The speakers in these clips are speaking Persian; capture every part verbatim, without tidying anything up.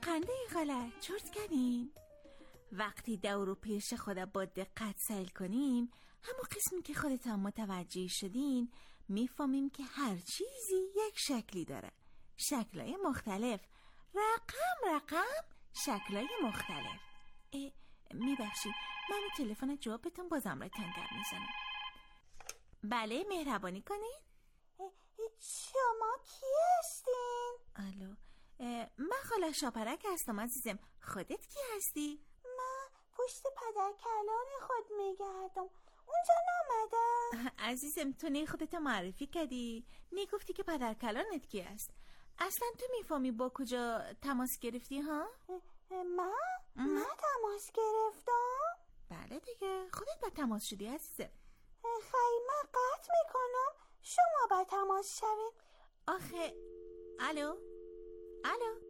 خنده خاله چرت کردین؟ وقتی دور و پیش خدا با دقت سیل کنیم، همون قسمی که خودتان متوجه شدین، میفهمیم که هر چیزی یک شکلی داره، شکلای مختلف، رقم رقم شکلای مختلف. میبخشید من این تلفن جوابتون بازم را تنگر میزنم. بله مهربانی کنین. شما کی هستین؟ الو، من خاله شاپرک هستم عزیزم. خودت کی هستی؟ من پشت پدر کلان خود میگردم، اونجا نامدم. عزیزم تو نی خودت معرفی کردی، نی گفتی که پدر کلانت کی است. اصلا تو میفهمی با کجا تماس گرفتی ها؟ من؟ من تماس گرفتم؟ بله دیگه، خودت با تماس شدی عزیزم. خیلی من قطع میکنم، شما با تماس شوین. آخه الو الو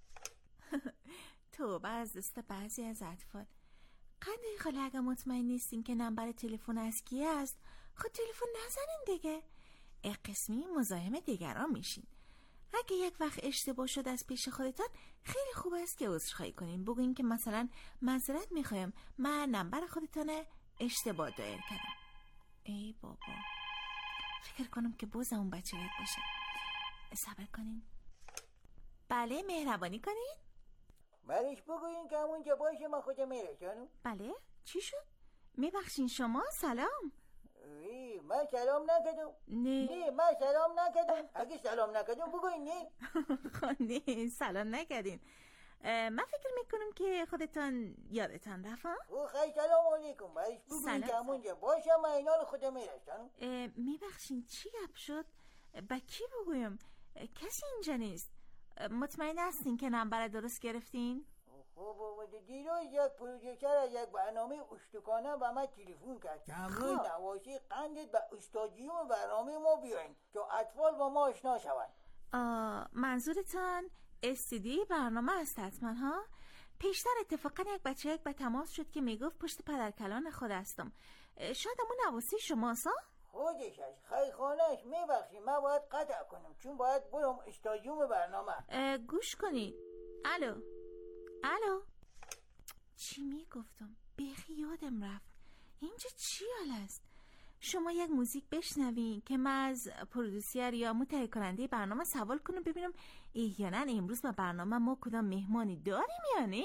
توبه از دست بعضی از اطفال. قنده خاله اگه مطمئن نیستین که نمبر تلفن از کی است، خود تلفن نزنین دیگه. ای قسمی مزاحم دیگران میشین. اگه یک وقت اشتباه شد از پیش خودتان، خیلی خوب است که عذرخواهی کنین، بگوین که مثلا معذرت میخوایم، من نمبر خودتان اشتباه دایر کردم. ای بابا، فکر کنم که باز اون بچه رد باشه. صبر کنین. بله مهربانی کنین. برش بگوین که همون که باشه من خودم میرسانم. بله چی شد؟ میبخشین شما سلام. وی من سلام نکردم. نه نه من سلام نکردم. اگه سلام نکردم بگوین نه. نه سلام نکردین. من فکر میکنم که خودتان یادتان رفت. او خیلی سلام علیکم. برش بگوین که همون که باشه من اینا رو خودم میرسانم. میبخشین چی گپ شد؟ با کی بگویم؟ کسی اینجا نیست. مطمئن هستین که نمبر درست گرفتین؟ خب دیروز یک پروژیکتور از یک برنامه اشتکانه به من تلفن کرد که همراه نواشی قندت به استادیوم برنامه ما بیاین که اطفال با ما آشنا شوند. منظورتان استودیوی برنامه است حتما ها؟ پیشتر اتفاقا یک بچه یک به تماس شد که میگفت پشت پدرکلان خود هستم. شاید همون نواسی شماست ها؟ خودش هست، خیلی خانهش. میبخشی من باید قطع کنم چون باید برم استادیوم برنامه. گوش کنید. الو الو چی میگفتم؟ بیخی یادم رفت. اینجا چی حال است؟ شما یک موزیک بشنوین که من از پرودوسر یا متهیه کننده برنامه سوال کنم ببینم احیانا امروز با برنامه ما کدام مهمانی داریم یا نه.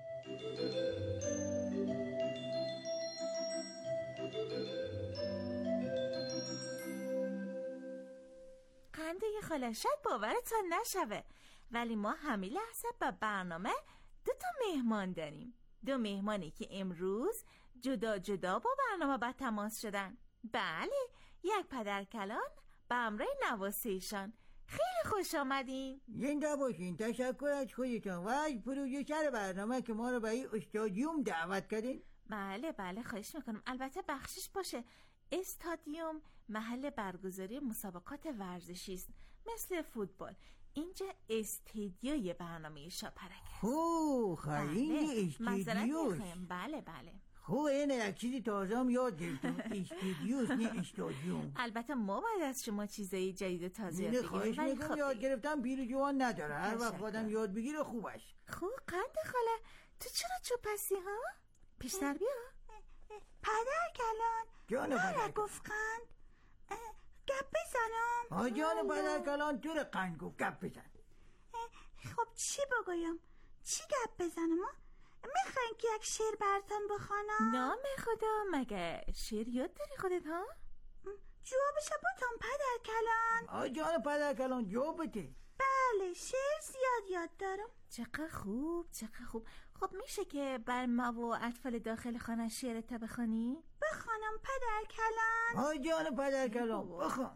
قنده خاله شاید باورتان نشوه، ولی ما همین لحظه با برنامه دو تا مهمان داریم. دو مهمانی که امروز جدا جدا با برنامه با تماس شدن. بله، یک پدر کلان با همراه نواسیشان. خیلی خوش آمدین. زنده باشین. تشکر از خودتان و از پروژیکتور برنامه که ما رو به این استادیوم دعوت کردین. بله بله خواهش میکنم. البته بخشش باشه، استادیوم محل برگزاری مسابقات ورزشی است مثل فوتبال. اینجا استدیوی برنامه شاپرک است. خوب خیلی استدیوش. بله بله. خوب اینه یک چیزی تازه هم یاد گرفتم. استدیوش نه استادیوم. البته ما باید از شما چیزایی جدید و تازه یاد بگیریم. خواهش میکنم. یاد گرفتم پیر جوان نداره. هر وقت خودم یاد بگیره خوبش. خوب قند خاله تو چرا چوب هستی ها؟ پیشتر بیا. پدر کلان جان پدر گفت قند گپ بزنم. آه جان پدر کلان تو رو قند گفت گپ بزن. خب چی بگویم؟ چی گپ بزنم؟ میخواین که یک شعر براتون بخوانم؟ نام خدا، مگه شعر یاد داری خودت ها؟ جوابش بودم پدر کلان. آه جان پدر کلان جواب بده. بله شعر زیاد یاد دارم. چقدر خوب چقدر خوب. خب میشه که بر ما و اطفال داخل خانه شعرت بخوانی؟ بخوانم پدر کلان. آه جان پدر کلان بخوان.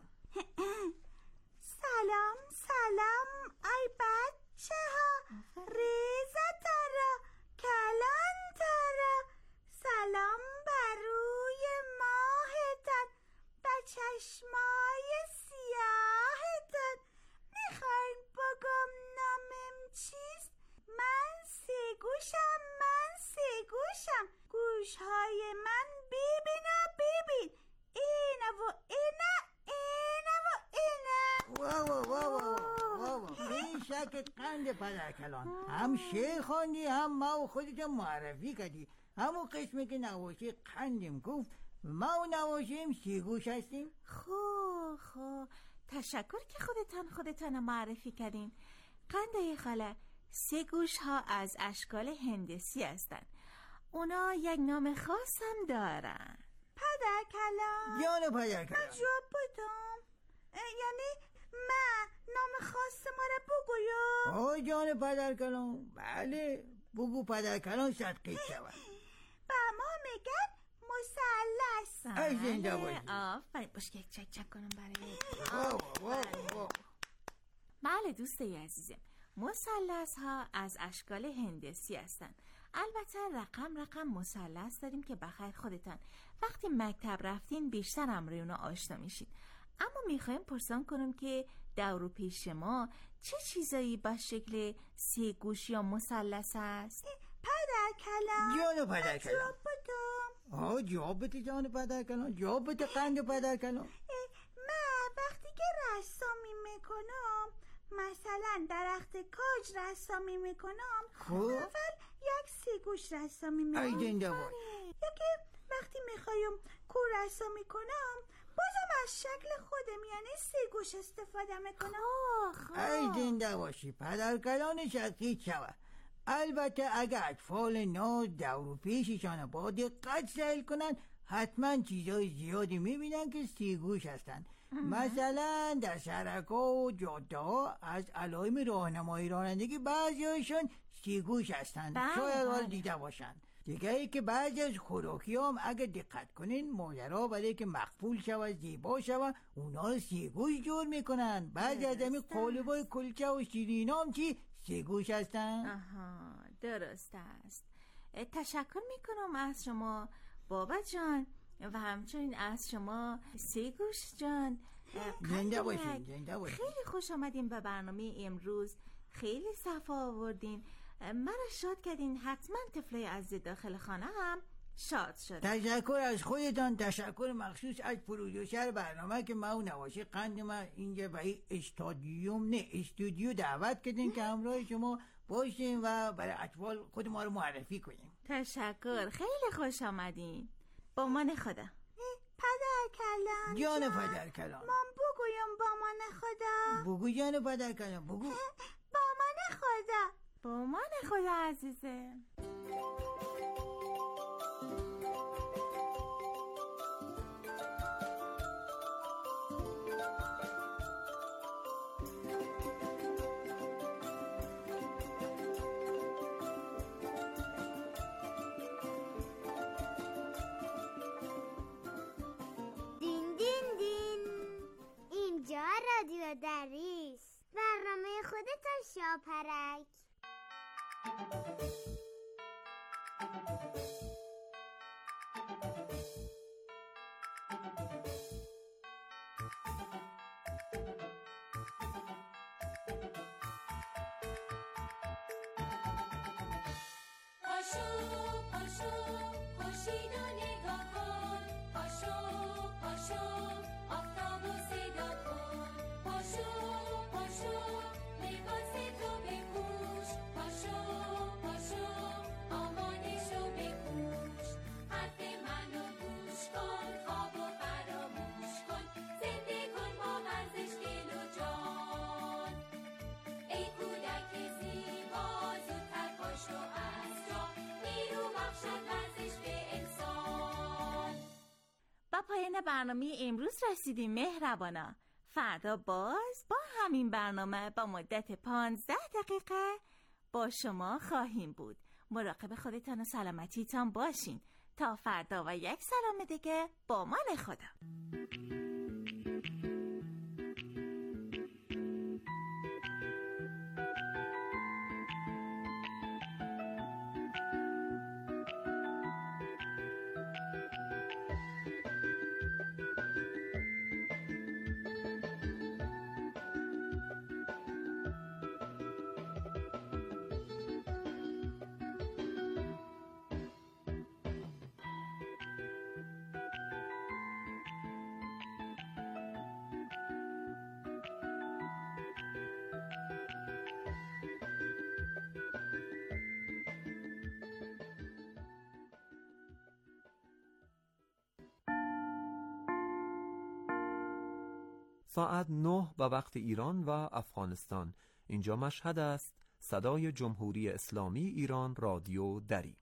سلام سلام ای بچه ها، ریزه ترا کلان ترا، سلام بر روی ماهتان به چشمای سیاهتان. میخواین بگم نامم چیست؟ من سه گوشم من سه گوشم، گوشهای من ببینا ببین، اینه و اینه اینه و اینه. واو واو واو واو. این شکل مبارک قند پدرکلان. هم شعر خواندی هم ما و خودت معرفی کردی. همون قسمی که نواشی قندیم گفت ما و نواشیم سیگوش هستیم. خب خب تشکر که خودتان خودتان معرفی کردین. قندای خاله سه گوش ها از اشکال هندسی هستند. اونا یک نام خاص هم دارن. پدرکلان جان پدرکلان من جواب بدم، یعنی من نام خاص ما را بگویم. آه جان پدرکلان بله بگو پدرکلان صدقه شود. با ما میگن مثلث. ای زنده باشی. آفرین باش که یک چک چک کنم برای بله دوستای عزیزم، مثلث ها از اشکال هندسی هستند. البته رقم رقم مثلث داریم که بخیر خودتان وقتی مکتب رفتین بیشتر امروی اونا آشنا میشین. اما میخوایم پرسان کنم که دور و پیش ما چه چیزایی با شکل سه گوش یا مثلث است؟ پدرکلان جان پدرکلان جواب بدم. آه جواب بده جان پدرکلان، جواب بده قند پدرکلان. من وقتی که رسامی میکنم، مثلا درخت کاج رسامی میکنم، خب اول یک سی گوش رسامی میکنم. ای زنده باش. یا که وقتی میخوایم کو رسامی کنم بازم از شکل خودم یعنی سی گوش استفاده میکنم. ای زنده باشی پدرکلان شقیق شود. البته اگر اطفال ناز دور و پیششان با دقت سیل کنن حتما چیزای زیادی میبینن که سیگوش هستن. مثلا در سرک‌ها و جاده ها از علائم راهنمایی رانندگی بعضی هایشون سیگوش هستن. شاید حال دیده باشن. دیگه ای که بعضی از خوراکی هم اگه دقت کنین مادرها برای که مقبول شود زیبا شود اونا سیگوش جور میکنن. بعضی از همین قالبای کلچه و شیرین هم چی سیگوش هستن. آها درست است. تشکر میکنم از شما بابا جان و همچنین از شما سیگوش جان. زنده باشین زنده باشین. خیلی خوش آمدین به برنامه امروز. خیلی صفا آوردین، من شاد کردین. حتما طفلای عزیز داخل خانه هم شاد شد. تشکر از خودتان. تشکر مخصوص از پرودوسر برنامه که ما و نواشی قند ما اینجا به این استادیوم نه استودیو دعوت کردین که همراه شما باشیم و برای اطفال خود ما رو معرفی کنیم. تشکر خیلی خوش آمدین. با من خدا. پدرکلان جان پدرکلان من بگویم با من خدا. بگو جان پدرکلان بگو. با من خدا. با من خدا عزیزه. دین دین دین، اینجا رادیو دریس، برنامه خودتان شاپرک. پاشو پاشو خورشید رو نگاه کن، پاشو پاشو آفتاب رو صدا کن، پاشو پاشو لباس تو بپوش، پاشو پاشو آمادش رو بکوش، حرف منو گوش کن، خواب و فراموش کن، زنده کن با ورزش دل و جان. ای کودک زیبا زودتر پاشو از جا، نیرو بخشد ورزش به انسان. با پایان برنامه امروز رسیدیم مهربانا. فردا باز با همین برنامه با مدت پانزده دقیقه با شما خواهیم بود. مراقب خودتان و سلامتیتان باشین. تا فردا و یک سلام دیگه با من خدا. ساعت نه به وقت ایران و افغانستان. اینجا مشهد است. صدای جمهوری اسلامی ایران رادیو دری.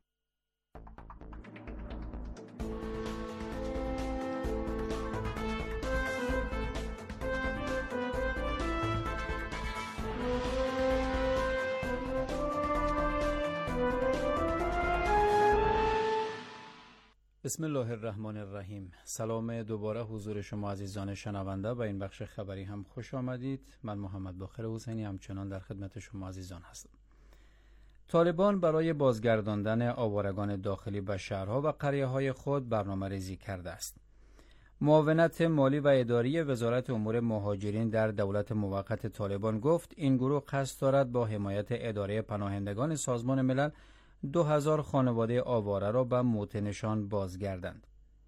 بسم الله الرحمن الرحیم. سلام دوباره حضور شما عزیزان شنونده. به این بخش خبری هم خوش آمدید. من محمد باقر حسینی همچنان در خدمت شما عزیزان هستم. طالبان برای بازگرداندن آوارگان داخلی به شهرها و قریه‌های خود برنامه ریزی کرده است. معاونت مالی و اداری وزارت امور مهاجرین در دولت موقت طالبان گفت این گروه قصد دارد با حمایت اداره پناهندگان سازمان ملل دو هزار خانواده آواره را به موطنشان بازگردند.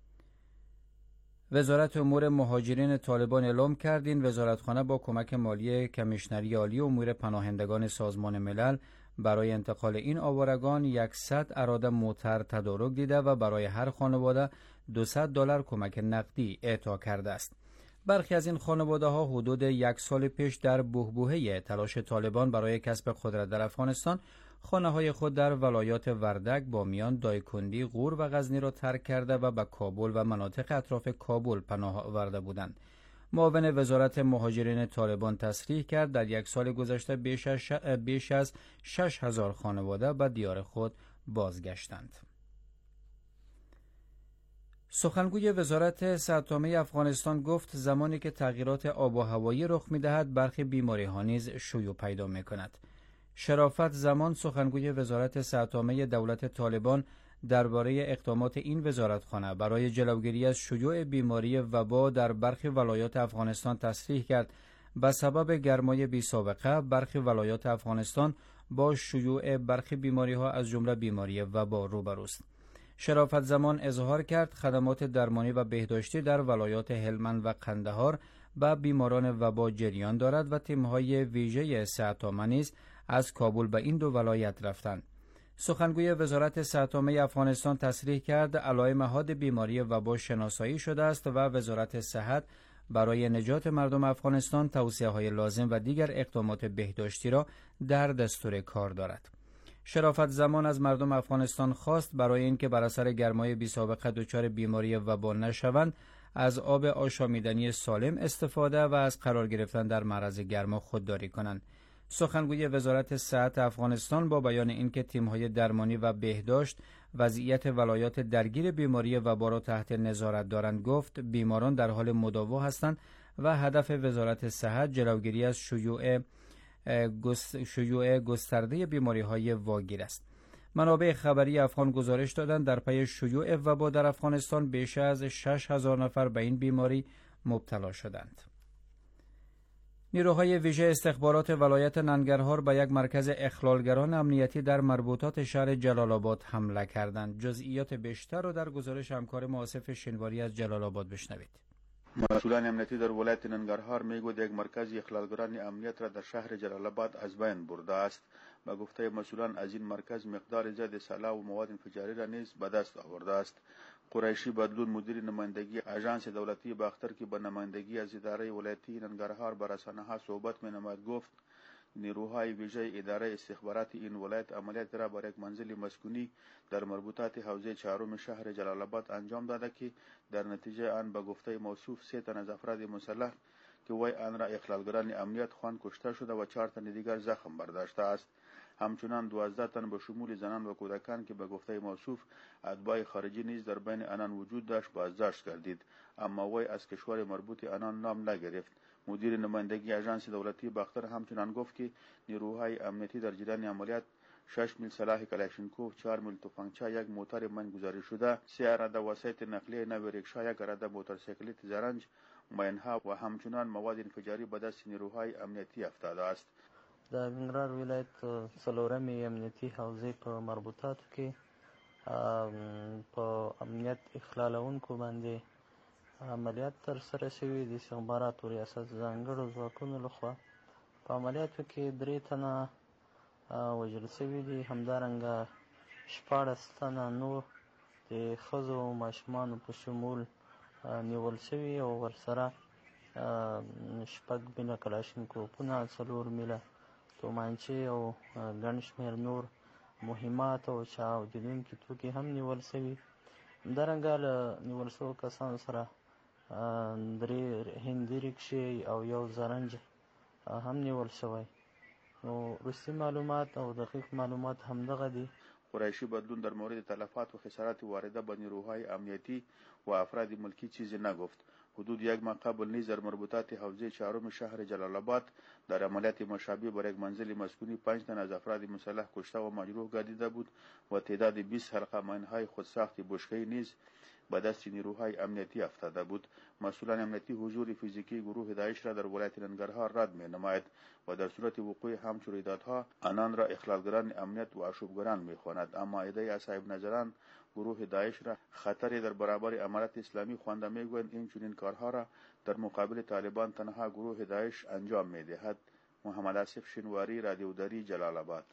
وزارت امور مهاجرین طالبان اعلام کرد این وزارتخانه با کمک مالی کمیشنری عالی امور پناهندگان سازمان ملل برای انتقال این آوارگان صد اراده موتر تدارک دیده و برای هر خانواده دویست دلار کمک نقدی اعطا کرده است. برخی از این خانواده ها حدود یک سال پیش در بحبوحه تلاش طالبان برای کسب قدرت در افغانستان خانه های خود در ولایات وردک، بامیان، دایکندی، غور و غزنی را ترک کرده و به کابل و مناطق اطراف کابل پناه آورده بودند. معاون وزارت مهاجرین طالبان تصریح کرد در یک سال گذشته بیش از, ش... بیش از شش هزار خانواده به دیار خود بازگشتند. سخنگوی وزارت صحت عامه افغانستان گفت زمانی که تغییرات آب و هوایی رخ می‌دهد برخی بیماری ها نیز شیوع پیدا می‌کند. شرافت زمان سخنگوی وزارت صحت عامه دولت طالبان درباره اقدامات این وزارتخانه برای جلوگیری از شیوع بیماری وبا در برخی ولایات افغانستان تصریح کرد به سبب گرمای بی سابقه برخی ولایات افغانستان با شیوع برخی بیماری ها از جمله بیماری وبا روبروست. شرافت زمان اظهار کرد خدمات درمانی و بهداشتی در ولایات هلمند و قندهار به بیماران وبا جریان دارد و تیم‌های ویژه صحت عامه نیز از کابل به این دو ولایت رفتند. سخنگوی وزارت صحت عامه افغانستان تصریح کرد علائم حاد بیماری وبا شناسایی شده است و وزارت صحت برای نجات مردم افغانستان توصیه‌های لازم و دیگر اقدامات بهداشتی را در دستور کار دارد. شرافت زمان از مردم افغانستان خواست برای اینکه بر اثر گرمای بی سابقه دچار بیماری وبا نشوند از آب آشامیدنی سالم استفاده و از قرار گرفتن در معرض گرما خودداری کنند. سخنگوی وزارت صحت افغانستان با بیان اینکه تیم‌های درمانی و بهداشت وضعیت ولایات درگیر بیماری وبا را تحت نظارت دارند گفت بیماران در حال مداوا هستند و هدف وزارت صحت جلوگیری از شیوع شیوع گسترده بیماری‌های واگیر است. منابع خبری افغان گزارش دادند در پی شیوع وبا در افغانستان بیش از شش هزار نفر به این بیماری مبتلا شدند. نیروهای ویژه استخبارات ولایت ننگرهار به یک مرکز اخلالگران امنیتی در مربوطات شهر جلال آباد حمله کردند. جزئیات بیشتر را در گزارش همکار ما آصف شینواری از جلال آباد بشنوید. مسئولان امنیتی در ولایت ننگرهار میگوید یک مرکز اخلالگران امنیت را در شهر جلال آباد از بین برده است. به گفته مسئولان از این مرکز مقدار زیاد سلاح و مواد انفجاری را نیز به دست آورده است. قریشی بدلون مدیر نمایندگی آژانس دولتی باختر که به نمایندگی از اداره ولایتی ننگرهار به رسانه‌ها صحبت می‌نماید گفت نیروهای ویژه اداره استخبارات این ولایت عملیات را بر یک منزل مسکونی در مربوطات حوزه چهارم شهر جلال آباد انجام داده که در نتیجه آن به گفته موصوف سه تن از افراد مسلح که وی آن را اخلالگران امنیت خوان کشته شده و چهار تن دیگر زخم برداشته است. همچنان دوازده تن به شمول زنان و کودکان که به گفته موصوف اتباع خارجی نیز در بین آنان وجود داشت بازداشت گردید، اما وی از کشور مربوط آنان نام نگرفت. مدیر نمایندگی آژانس دولتی باختر همچنان گفت که نیروهای امنیتی در جریان عملیات شش میل سلاح کلاشینکوف، چهار میل تفنگچه، یک موتر من گذاری شده، سه اراده وسایط نقلیه نو ریکشا، یک اراده موتورسیکلت زرنج، ماینها و همچنان مواد انفجاری به دست نیروهای امنیتی افتاده است. د ننګرهار ولایت څلورمې امنیتي حوزې په مربوطاتو کې په امنیت اخلالونکو باندې عملیات ترسره شوي دي. استخباراتو ریاست ځانګړو ځواکونو لخوا په عملیاتو کې درې تنه وژل شوي دي. همدارنګه شپاړس تنه نور د ښځو او ماشومانو په شمول نیول شوي او ورسره شپږ میله کلاشینکوفونه، څلور میله تومانچې او ګڼ شمېر نور مهمات او چاودېدونکي توکي هم نیول سوي. همدارنګه له نیول شوو کسانو سره درې هندي رکشې او یو زرنج هم نیول شوی. نو وروستي معلومات او دقیق معلومات همدغه دي. قریشی بدلون در مورد تلفات و خسارات وارده به نیروهای امنیتی و افراد ملکی چیزی نگفت. حدود یک ماه قبل نیز در مربوطات حوزه چهارم شهر جلال آباد در عملیات مشابه بر یک منزل مسکونی پنج تن از افراد مسلح کشته و مجروح گردیده بود و تعداد بیست حلقه مین‌های خودساخت بشکه‌ای نیز به دست نیروهای امنیتی افتاده بود. مسئولان امنیتی حضور فیزیکی گروه داعش را در ولایت ننگرهار رد می‌نماید و در صورت وقوع همچون رویدادها آنان را اخلالگران امنیت و آشوبگران می‌خواند. اما عده از صاحب نظران گروه داعش را خطری در برابر امارت اسلامی خوانده می‌گویند این چنین کارها را در مقابل طالبان تنها گروه داعش انجام می‌دهد. محمد آصف شنواری، رادیو دری، جلال آباد.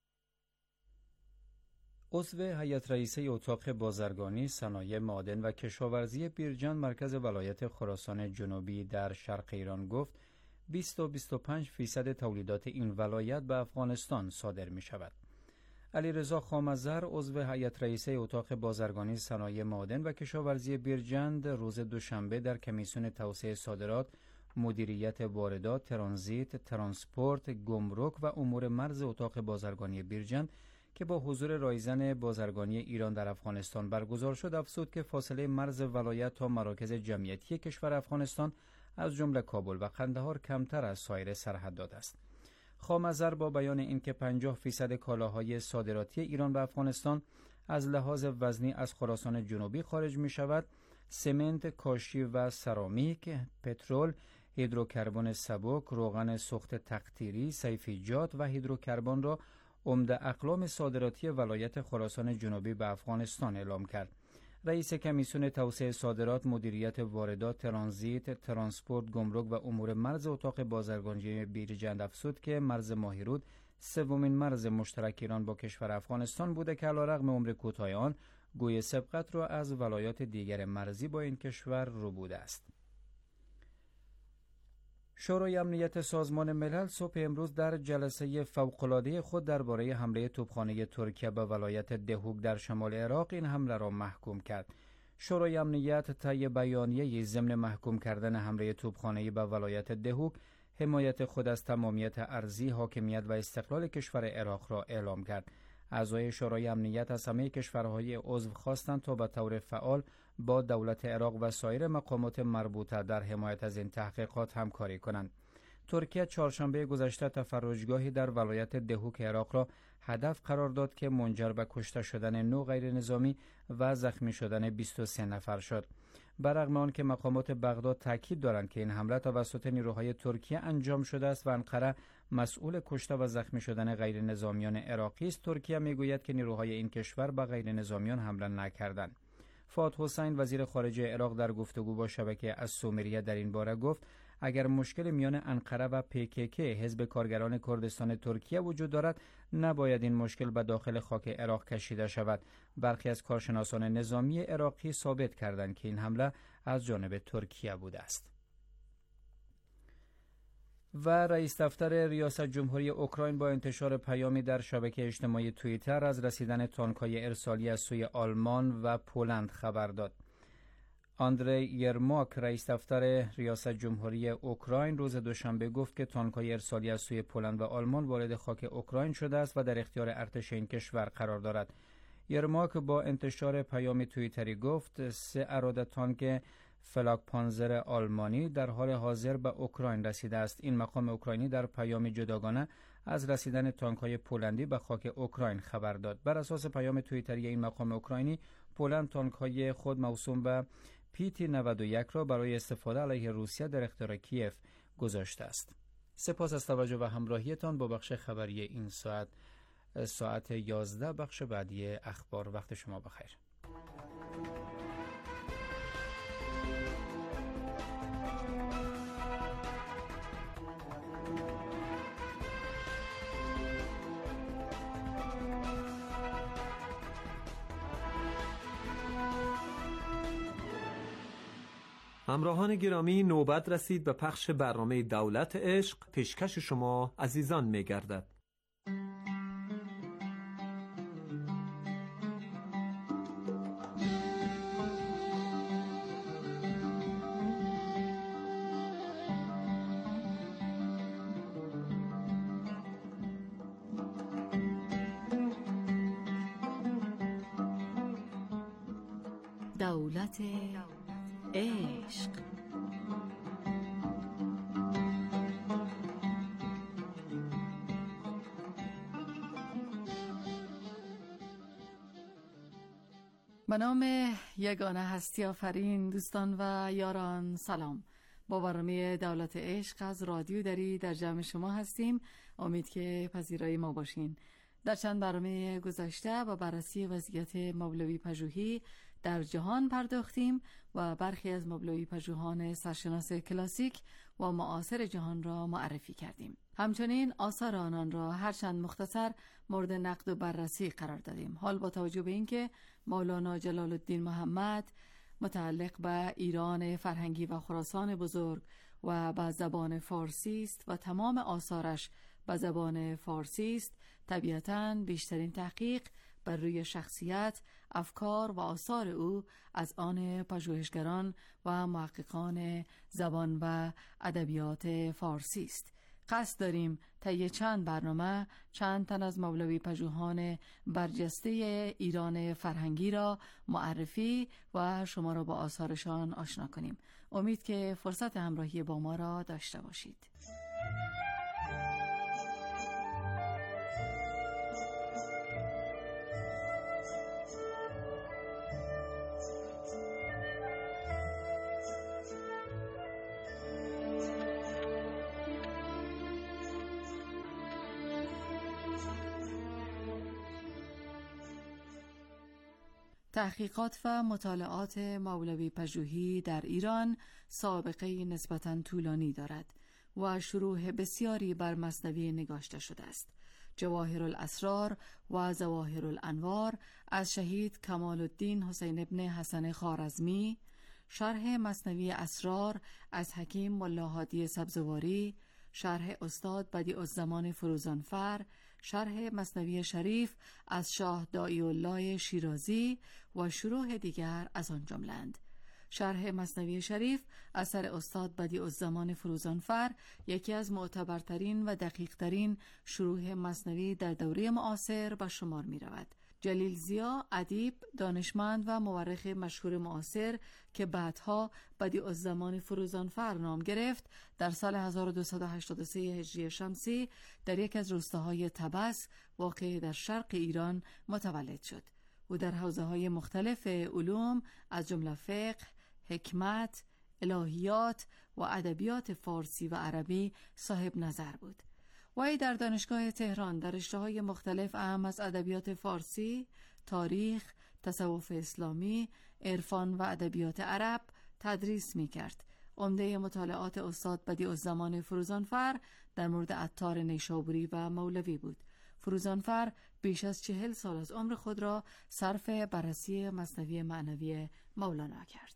عضو هیئت رئیسه اتاق بازرگانی، صنایع معدن و کشاورزی بیرجند مرکز ولایت خراسان جنوبی در شرق ایران گفت بیست تا بیست و پنج فیصد تولیدات این ولایت به افغانستان صادر می شود. علیرضا خامزر، عضو هیئت رئیسه اتاق بازرگانی، صنایع معدن و کشاورزی بیرجند روز دوشنبه در کمیسیون توسعه صادرات، مدیریت واردات، ترانزیت، ترانسپورت، گمرک و امور مرز اتاق بازرگانی بیرجند که با حضور رایزن بازرگانی ایران در افغانستان برگزار شد، افزود که فاصله مرز ولایت تا مراکز جمعیتی کشور افغانستان از جمله کابل و قندهار کمتر از سایر سرحدات است. خامزر با بیان اینکه پنجاه فیصد کالاهای صادراتی ایران به افغانستان از لحاظ وزنی از خراسان جنوبی خارج می شود، سمنت، کاشی و سرامیک، پترول، هیدروکربن سبک، روغن سوخت تقطیری، سیفیجات و هیدروکربن را عمده اقلام صادراتی ولایت خراسان جنوبی به افغانستان اعلام کرد. رئیس کمیسیون توسعه صادرات، مدیریت واردات، ترانزیت، ترانسپورت، گمرک و امور مرز اتاق بازرگانی بیرجند افزود که مرز ماهیرود سومین مرز مشترک ایران با کشور افغانستان بوده که علیرغم عمر کوتاه آن گوی سبقت را از ولایات دیگر مرزی با این کشور ربوده است. شورای امنیت سازمان ملل صبح امروز در جلسه فوق‌العاده خود درباره حمله توپخانه ترکیه به ولایت دهوک در شمال عراق این حمله را محکوم کرد. شورای امنیت طی بیانیه‌ای ضمن محکوم کردن حمله توپخانه‌ای به ولایت دهوک، حمایت خود از تمامیت ارضی، حاکمیت و استقلال کشور عراق را اعلام کرد. اعضای شورای امنیت از همه کشورهای عضو خواستند تا به طور فعال با دولت عراق و سایر مقامات مربوطه در حمایت از این تحقیقات همکاری کنند. ترکیه چهارشنبه گذشته تفرجگاهی در ولایت دهوک عراق را هدف قرار داد که منجر به کشته شدن نه غیر نظامی و زخمی شدن بیست و سه نفر شد. برغم آن که مقامات بغداد تاکید دارند که این حمله توسط نیروهای ترکیه انجام شده است و انقره مسئول کشته و زخمی شدن غیر نظامیان عراقی است، ترکیه میگوید که نیروهای این کشور به غیر نظامیان حمله نکردند. فؤاد حسین، وزیر خارجه عراق، در گفتگو با شبکه السومریه در این باره گفت اگر مشکل میان انقره و پی کی کی حزب کارگران کردستان ترکیه وجود دارد، نباید این مشکل به داخل خاک عراق کشیده شود. برخی از کارشناسان نظامی عراقی ثابت کردند که این حمله از جانب ترکیه بوده است. و رئیس دفتر ریاست جمهوری اوکراین با انتشار پیامی در شبکه اجتماعی توییتر از رسیدن تانک‌های ارسالی از سوی آلمان و پولند خبر داد. آندری یرماک، رئیس دفتر ریاست جمهوری اوکراین، روز دوشنبه گفت که تانک‌های ارسالی از سوی پولند و آلمان وارد خاک اوکراین شده است و در اختیار ارتش این کشور قرار دارد. یرماک با انتشار پیام توییتری گفت سه اراده تانک فلاک پانزر آلمانی در حال حاضر به اوکراین رسیده است. این مقام اوکراینی در پیام جداگانه از رسیدن تانک‌های پولندی به خاک اوکراین خبر داد. بر اساس پیام توییتری این مقام اوکراینی، پولند تانک‌های خود موسوم به پی تی نود و یک را برای استفاده علیه روسیه در اختیار کیف گذاشته است. سپاس از توجه و همراهیتان با بخش خبری این ساعت. ساعت یازده بخش بعدی اخبار. وقت شما بخیر. همراهان گرامی، نوبت رسید به پخش برنامه دولت عشق. پیشکش شما عزیزان می گردد. دولت عشق. به نام یگانه هستی آفرین، دوستان و یاران سلام. با برنامه دولت عشق از رادیو دری در جمع شما هستیم. امید که پذیرای ما باشین. در چند برنامه گذشته با بررسی وضعیت مولوی پژوهی در جهان پرداختیم و برخی از مولوی پژوهان سرشناس کلاسیک و معاصر جهان را معرفی کردیم. همچنین آثار آنان را هرچند مختصر مورد نقد و بررسی قرار دادیم. حال با توجه به اینکه مولانا جلال الدین محمد متعلق به ایران فرهنگی و خراسان بزرگ و به زبان فارسی است و تمام آثارش به زبان فارسی است، طبیعتاً بیشترین تحقیق بر روی شخصیت، افکار و آثار او از آن پژوهشگران و محققان زبان و ادبیات فارسی است. قصد داریم طی چند برنامه چند تن از مولوی پژوهان برجسته ایران فرهنگی را معرفی و شما را با آثارشان آشنا کنیم. امید که فرصت همراهی با ما را داشته باشید. تحقیقات و مطالعات مولوی پژوهی در ایران سابقه نسبتاً طولانی دارد و شروح بسیاری بر مثنوی نگاشته شده است. جواهر الاسرار و ظواهر الانوار از شهید کمال الدین حسین ابن حسن خوارزمی، شرح مثنوی اسرار از حکیم ملا هادی سبزواری، شرح استاد بدیعالزمان فروزانفر، شرح مثنوی شریف از شاه داعی الله شیرازی و شروح دیگر از آن جمله‌اند. شرح مثنوی شریف اثر استاد بدیعالزمان فروزانفر یکی از معتبرترین و دقیقترین شروح مثنوی در دوره معاصر به شمار می رود. جلیل ضیا، ادیب، دانشمند و مورخ مشهور معاصر که بعدها بدیعالزمان فروزانفر نام گرفت، در سال هزار و دویست و هشتاد و سه هجری شمسی در یک از روستاهای طبس واقع در شرق ایران متولد شد. او در حوزه‌های مختلف علوم از جمله فقه، حکمت، الهیات و ادبیات فارسی و عربی صاحب نظر بود. وی در دانشگاه تهران در رشته‌های مختلف اهم از ادبیات فارسی، تاریخ، تصوف اسلامی، عرفان و ادبیات عرب تدریس می‌کرد. عمده مطالعات استاد بدیعالزمان فروزانفر در مورد عطار نیشابوری و مولوی بود. فروزانفر بیش از چهل سال از عمر خود را صرف بررسی مثنوی معنوی مولانا کرد.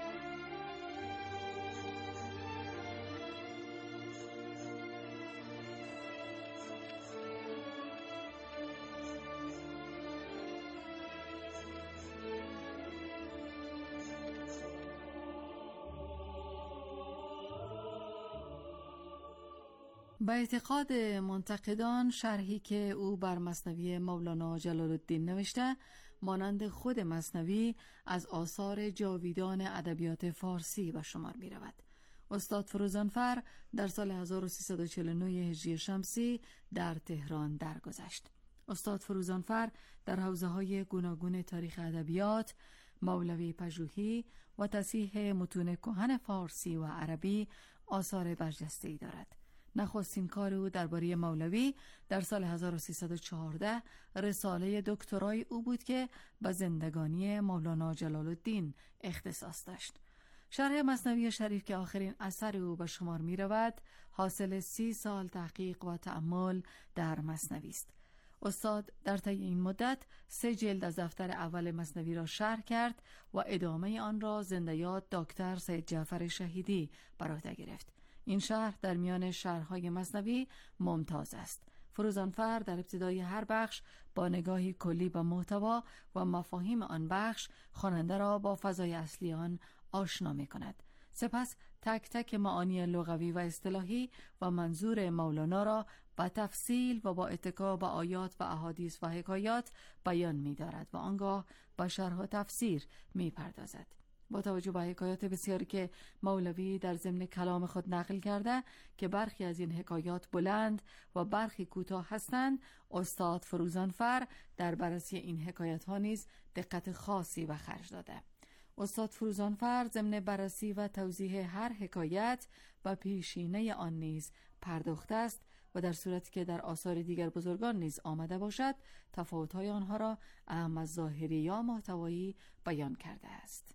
به اعتقاد منتقدان، شرحی که او بر مثنوی مولانا جلال الدین نوشته مانند خود مثنوی از آثار جاویدان ادبیات فارسی به شمار می رود. استاد فروزانفر در سال هزار و سیصد و چهل و نه هجری شمسی در تهران درگذشت. استاد فروزانفر در حوزه‌های گوناگون تاریخ ادبیات، مولوی پژوهی و تصحیح متون کهن فارسی و عربی آثار برجسته‌ای دارد. نخستین کار او درباره مولوی در سال هزار و سیصد و چهارده رساله دکترای او بود که به زندگانی مولانا جلال الدین اختصاص داشت. شرح مثنوی شریف که آخرین اثر او به شمار می رود، حاصل سی سال تحقیق و تأمل در مثنوی است. استاد در طی این مدت سه جلد از دفتر اول مثنوی را شرح کرد و ادامه آن را زنده یاد دکتر سید جعفر شهیدی بر عهده گرفت. این شرح در میان شرح‌های مثنوی ممتاز است. فروزانفر در ابتدای هر بخش با نگاهی کلی به محتوا و مفاهیم آن بخش خواننده را با فضای اصلی آن آشنا می‌کند. سپس تک تک معانی لغوی و اصطلاحی و منظور مولانا را با تفصیل و با اتکا به آیات و احادیث و حکایات بیان می‌دارد و آنگاه با شرح و تفسیر می‌پردازد. با توجه به حکایات بسیاری که مولوی در ضمن کلام خود نقل کرده که برخی از این حکایات بلند و برخی کوتاه هستند، استاد فروزانفر در بررسی این حکایات ها نیز دقت خاصی به خرج داده. استاد فروزانفر ضمن بررسی و توضیح هر حکایت و پیشینه آن نیز پرداخته است و در صورتی که در آثار دیگر بزرگان نیز آمده باشد تفاوت‌های آنها را اهم از ظاهری یا محتوایی بیان کرده است.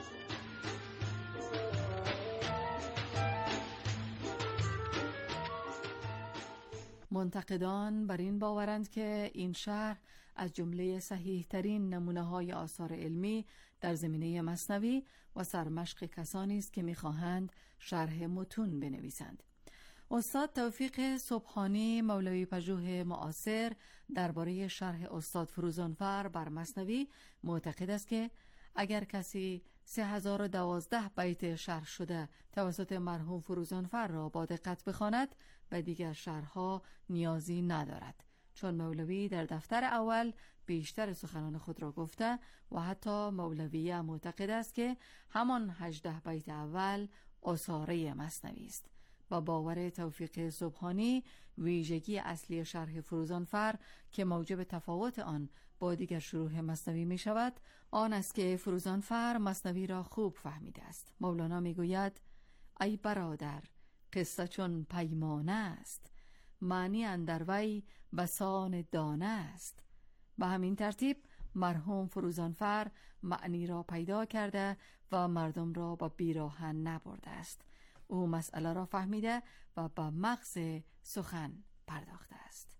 منتقدان بر این باورند که این شرح از جمله صحیح ترین نمونه های آثار علمی در زمینه مثنوی و سرمشق کسانی است که می‌خواهند شرح متون بنویسند. استاد توفیق سبحانی مولوی پژوه معاصر درباره شرح استاد فروزانفر بر مثنوی معتقد است که اگر کسی سه هزار و دوازده بیت شرح شده توسط مرحوم فروزانفر را با دقت بخواند و دیگر شرح‌ها نیازی ندارد، چون مولوی در دفتر اول بیشتر سخنان خود را گفته و حتی مولوی معتقد است که همان هجده بیت اول اساره مثنوی است. با باور توفیق سبحانی ویژگی اصلی شرح فروزانفر که موجب تفاوت آن با دیگر شروح مثنوی می شود آن است که فروزانفر مثنوی را خوب فهمیده است. مولانا می گوید ای برادر قصه چون پیمانه است، معنی اندر وی بسان دانه است. به همین ترتیب مرحوم فروزانفر معنی را پیدا کرده و مردم را با بیراهن نبرده است. او مسئله را فهمیده و با مغز سخن پرداخته است.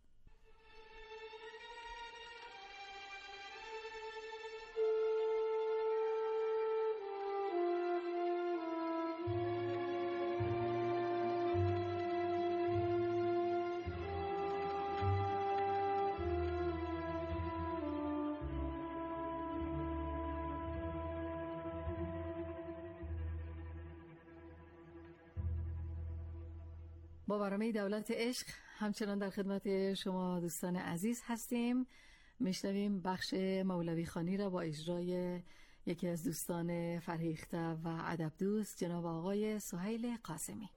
با برنامه دولت عشق همچنان در خدمت شما دوستان عزیز هستیم. میشنویم بخش مولوی خوانی را با اجرای یکی از دوستان فرهیخته و ادب دوست جناب آقای سهیل قاسمی.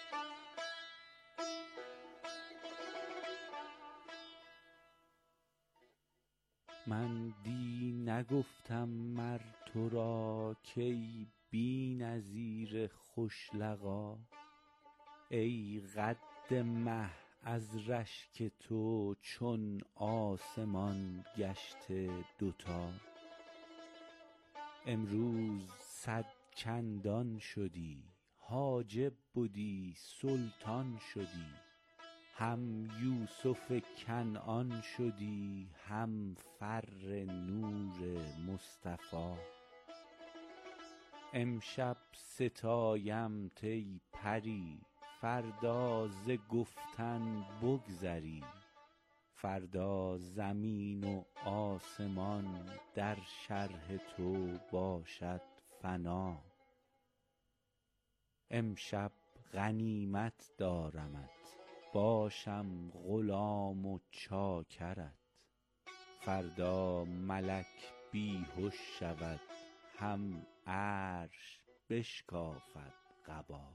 من دی نگفتم مر تو را کی بی نظیر خوش لقا، ای قد مه از رشک تو چون آسمان گشته دوتا. امروز صد چندان شدی، حاجب بودی سلطان شدی، هم یوسف کنعان شدی هم فر نور مصطفی. امشب ستایم ای پری، فردا ز گفتن بگذری، فردا زمین و آسمان در شرح تو باشد فنا. امشب غنیمت دارمت، باشم غلام و چاکرت، فردا ملک بیهوش شود، هم عرش بشکافد قبا.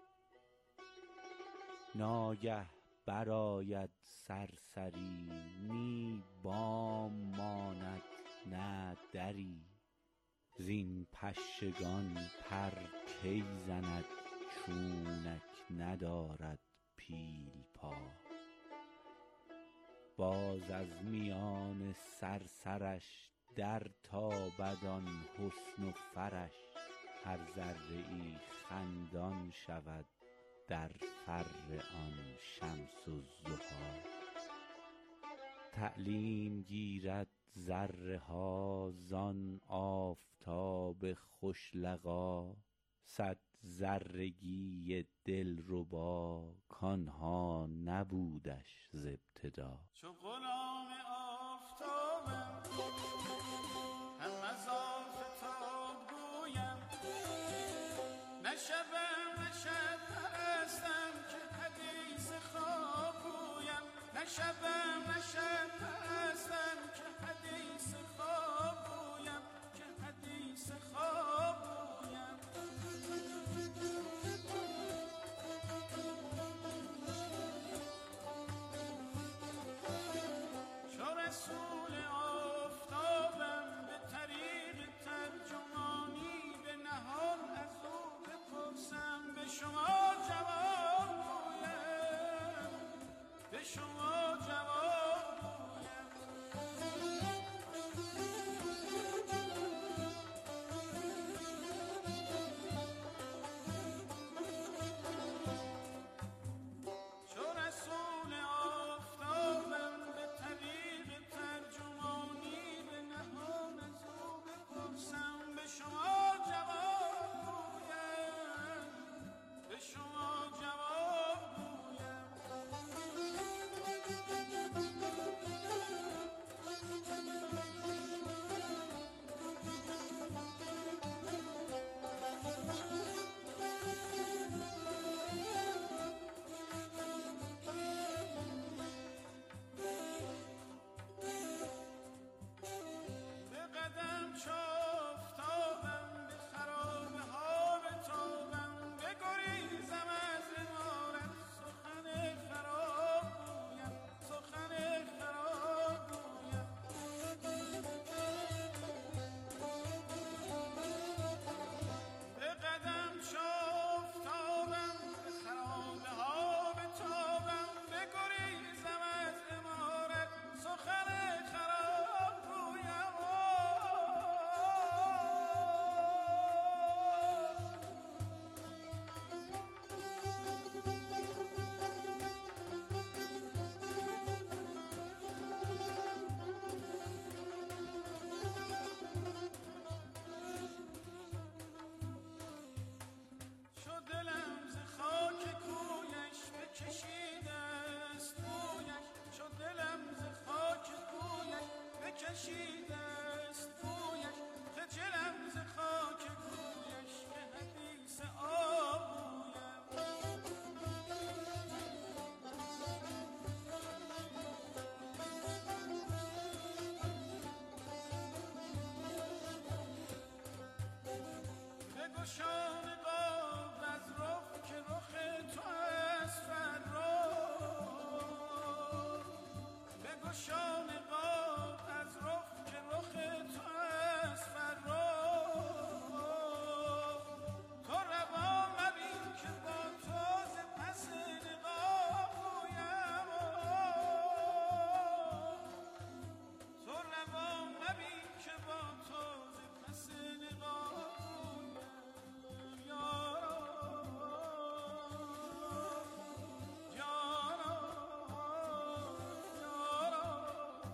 ناگه برآید سرسری، نی بام ماند نه دری، زین پشگان پر کی زند، چونک ندارد پیل پا. باز از میان صرصرش در تابد آن حسن و فرش، هر ذره ای خندان شود در فر آن شمس الضحی. تعلیم گیرد ذره ها زان آفتاب خوش لقا، صد ذرگی دلربا کانها نبودش ز ابتدا. چو غلام آفتابم هم از آفتاب گویم، نه شبم نه شب پرستم که حدیث خواب گویم، نه شبم نه شب پرستم که حدیث خواب گویم، که حدیث خواب گویم. چو رسول آفتابم به طریق ترجمانی به نهان از او بپرسم، به شما جواب گویم، به شما جواب گویم. چو رسول آفتابم به طریق ترجمانی به نهان از او بپرسم، به شما جواب گویم، به شما جواب گویم. به قدم چو آفتابم به خرابه ها بتابم، بگریزم از عمارت سخن خراب گویم، سخن خراب گویم. به قدم چو آفتابم به خرابه ها بتابم، بگریزم از عمارت سخن خراب گویم. چو دلم ز خاک کویش بکشیده است بویش، چو دلم ز خاک کویش بکشیده است بویش، خجلم ز خاک کویش که حدیث آب گویم. بگشا نقاب از رخ که رخ تو است فرخ، بگشا نقاب از رخ که رخ تو است فرخ. تو روا مبین که با تو ز پس نقاب گویم، تو روا مبین که با تو ز پس نقاب گویم. یارا یارا یارا.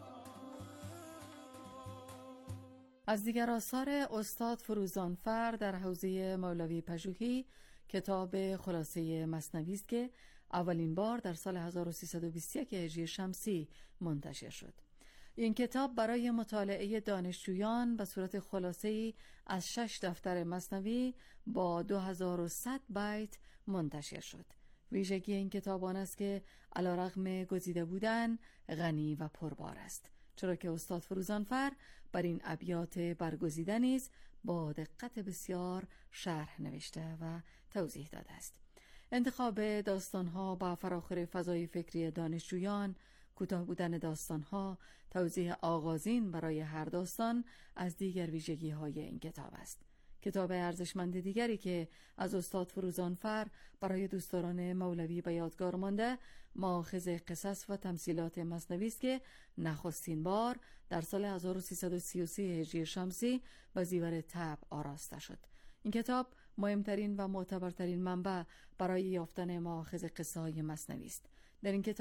از دیگر آثار استاد فروزانفر در حوزه مولوی پژوهی کتاب خلاصه مثنوی است که اولین بار در سال هزار و سیصد و بیست و یک هجری شمسی منتشر شد. این کتاب برای مطالعه دانشجویان به صورت خلاصه‌ای از شش دفتر مثنوی با دو هزار و صد بیت منتشر شد. ویژگی این کتاب آن است که علیرغم گزیده بودن غنی و پربار است، چرا که استاد فروزانفر بر این ابیات برگزیده نیز با دقت بسیار شرح نوشته و توضیح داده است. انتخاب داستان‌ها با فراخور فضای فکری دانشجویان، کوتاه بودن داستان‌ها، توضیح آغازین برای هر داستان از دیگر ویژگی‌های این کتاب است. کتاب ارزشمند دیگری که از استاد فروزانفر برای دوستداران مولوی به یادگار مانده، ماخذ قصص و تمثیلات مثنوی است که نخستین بار در سال هزار و سیصد و سی و سه هجری شمسی به زیور طبع آراسته شد. این کتاب مهمترین و معتبرترین منبع برای یافتن ماخذ قصه های مثنوی است. در این کتاب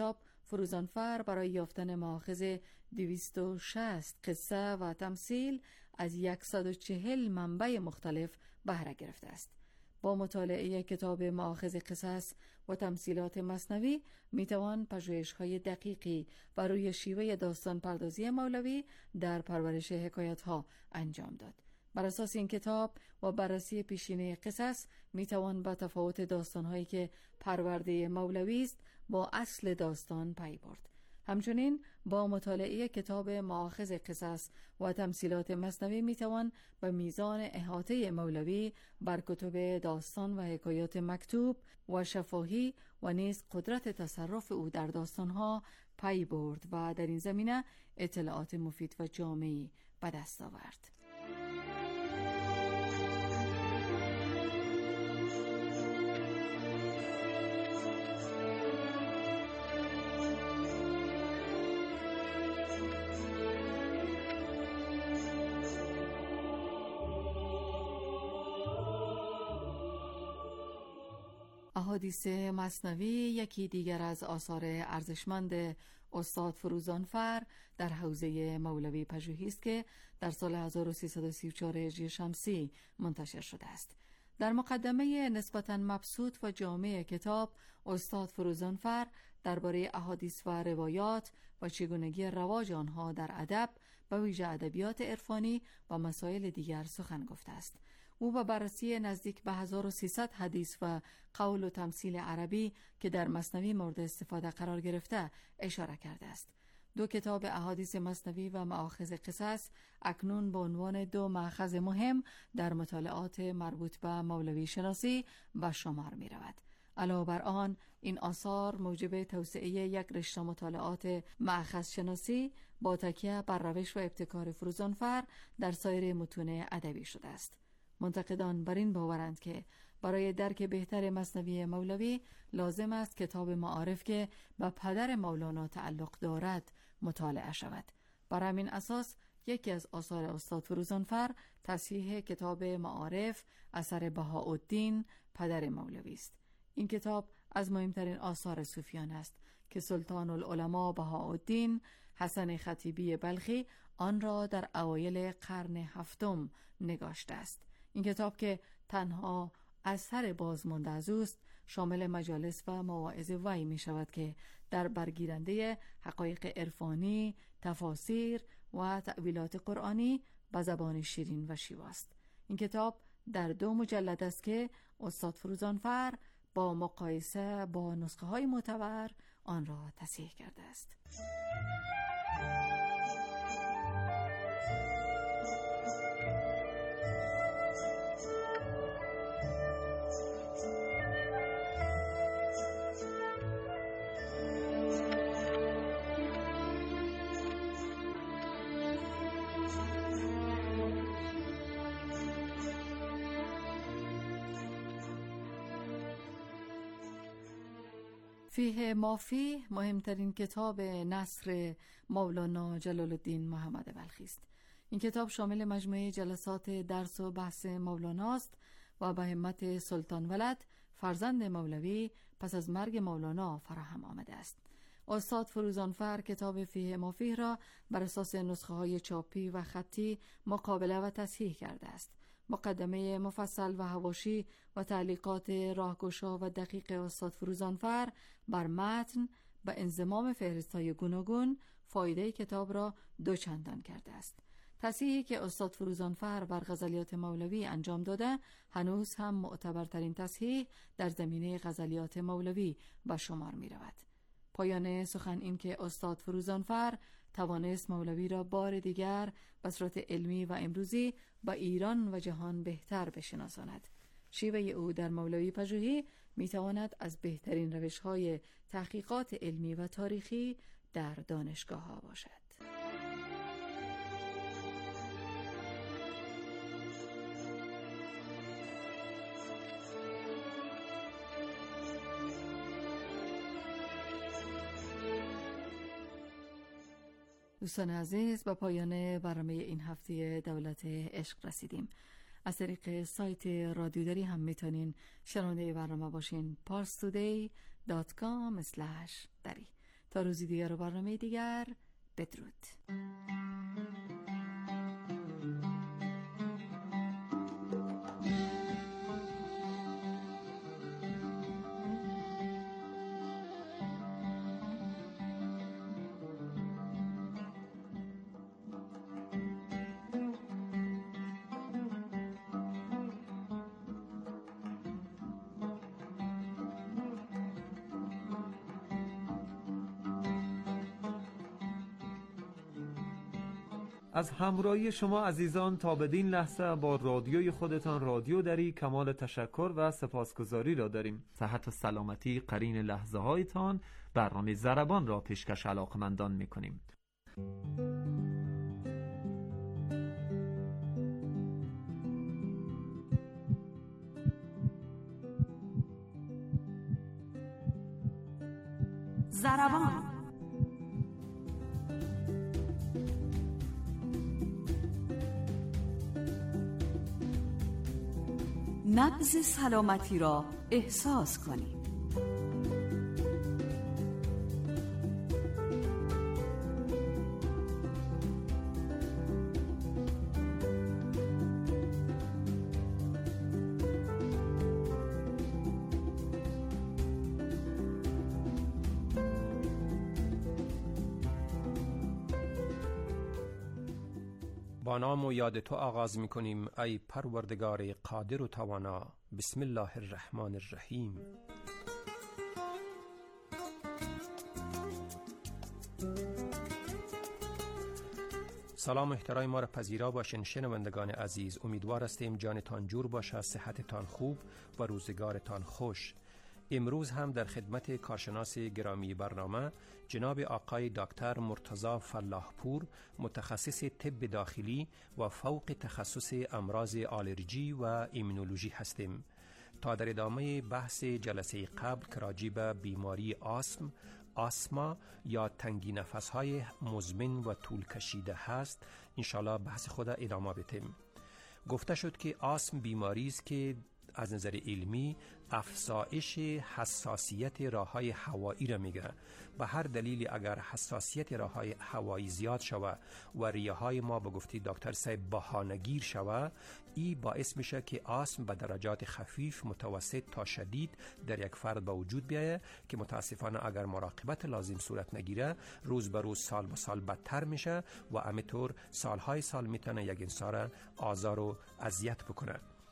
فروزانفر برای یافتن مآخذ دویست و شصت قصه و تمثیل از صد و چهل منبع مختلف بهره گرفته است. با مطالعه کتاب مآخذ قصص و تمثیلات مثنوی میتوان پژوهش‌های دقیقی بر روی شیوه داستان پردازی مولوی در پرورش حکایت‌ها انجام داد. بر اساس این کتاب و بررسی پیشینه قصص میتوان با تفاوت داستان‌هایی که پرورده مولوی است با اصل داستان پی برد. همچنین با مطالعه کتاب مآخذ قصص و تمثیلات مثنوی میتوان به میزان احاطه مولوی بر کتب داستان و حکایات مکتوب و شفاهی و نیز قدرت تصرف او در داستانها پی برد و در این زمینه اطلاعات مفید و جامعی به دست آورد. احادیث مثنوی یکی دیگر از آثار ارزشمند استاد فروزانفر در حوزه مولوی پژوهی است که در سال هزار و سیصد و سی و چهار هجری شمسی منتشر شده است. در مقدمه نسبتاً مبسوط و جامع کتاب، استاد فروزانفر درباره احادیث و روایات و چگونگی رواج آنها در ادب، به ویژه ادبیات عرفانی و مسائل دیگر سخن گفته است. او با بررسی نزدیک به هزار و سیصد حدیث و قول و تمثیل عربی که در مثنوی مورد استفاده قرار گرفته اشاره کرده است. دو کتاب احادیث مثنوی و مآخذ قصص اکنون به عنوان دو مأخذ مهم در مطالعات مربوط به مولوی شناسی به شمار می رود. علاوه بر آن، این آثار موجب توسعه یک رشته مطالعات مأخذ شناسی با تکیه بر روش و ابتکار فروزانفر در سایر متون ادبی شده است. منتقدان بر این باورند که برای درک بهتر مثنوی مولوی لازم است کتاب معارف که به پدر مولانا تعلق دارد مطالعه شود. بر همین اساس یکی از آثار استاد فروزانفر تصحیح کتاب معارف اثر بهاءالدین پدر مولوی است. این کتاب از مهمترین آثار صوفیان است که سلطان العلماء بهاءالدین حسن خطیبی بلخی آن را در اوایل قرن هفتم نگاشته است. این کتاب که تنها اثر بازمانده از اوست شامل مجالس و مواعظ وی می شود که در برگیرنده حقایق عرفانی، تفاسیر و تأویلات قرآنی به زبان شیرین و شیوا است. این کتاب در دو مجلد است که استاد فروزانفر با مقایسه با نسخه های معتبر آن را تصحیح کرده است. فیه مافی مهمترین کتاب نثر مولانا جلال الدین محمد بلخی است. این کتاب شامل مجموعه جلسات درس و بحث مولانا است و به همت سلطان ولد فرزند مولوی پس از مرگ مولانا فراهم آمده است. استاد فروزانفر کتاب فیه مافی را بر اساس نسخه های چاپی و خطی مقابله و تصحیح کرده است. مقدمه مفصل و حواشی و تعلیقات راهگشا و دقیق استاد فروزانفر بر متن به انضمام فهرست‌های گوناگون فایده کتاب را دوچندان کرده است. تصحیحی که استاد فروزانفر بر غزلیات مولوی انجام داده هنوز هم معتبرترین تصحیح در زمینه غزلیات مولوی به شمار می رود. پایان سخن این که استاد فروزانفر توانست مولوی را بار دیگر به صورت علمی و امروزی با ایران و جهان بهتر بشناساند. شیوه او در مولوی پژوهی می تواند از بهترین روش‌های تحقیقات علمی و تاریخی در دانشگاه ها باشد. دوستان عزیز، به پایان برنامه این هفته دولت عشق رسیدیم. از طریق سایت رادیو دری هم میتونین شنونده برنامه باشین. پارس تودی دات کام اسلش دری. تا روزی دیگر و برنامه دیگر، بدرود. از همراهی شما عزیزان تا بدین لحظه با رادیوی خودتان رادیو دری کمال تشکر و سپاسگزاری را داریم. صحت و سلامتی قرین لحظه هایتان. برنامه ضربان را پیشکش علاقمندان میکنیم. ضربان نبض سلامتی را احساس کنید. با نام و یاد تو آغاز می کنیم ای پروردگار قادر و توانا. بسم الله الرحمن الرحیم. سلام احترام ما را پذیرا باشین شنوندگان عزیز. امیدوار هستیم جانتان جور باشه، صحتتان خوب و روزگارتان خوش. امروز هم در خدمت کارشناس گرامی برنامه جناب آقای دکتر مرتضی فلاحپور، متخصص طب داخلی و فوق تخصص امراض آلرژی و ایمنولوژی هستیم. تا در ادامه بحث جلسه قبل که راجع به بیماری آسم، آسما یا تنگی نفس‌های مزمن و طول کشیده هست، انشالله بحث خود ادامه بدیم. گفته شد که آسم بیماری است که از نظر علمی افزایش حساسیت راه‌های هوایی را میگه. به هر دلیلی اگر حساسیت راه‌های هوایی زیاد شوه و ریه‌های ما به گفته دکتر صاحب بهانه‌گیر شوه، این باعث میشه که آسم به درجات خفیف، متوسط تا شدید در یک فرد به وجود بیاید که متاسفانه اگر مراقبت لازم صورت نگیره روز به روز، سال به سال بدتر میشه و همینطور سالهای سال میتونه یک انسان را آزار و اذیت بکنه.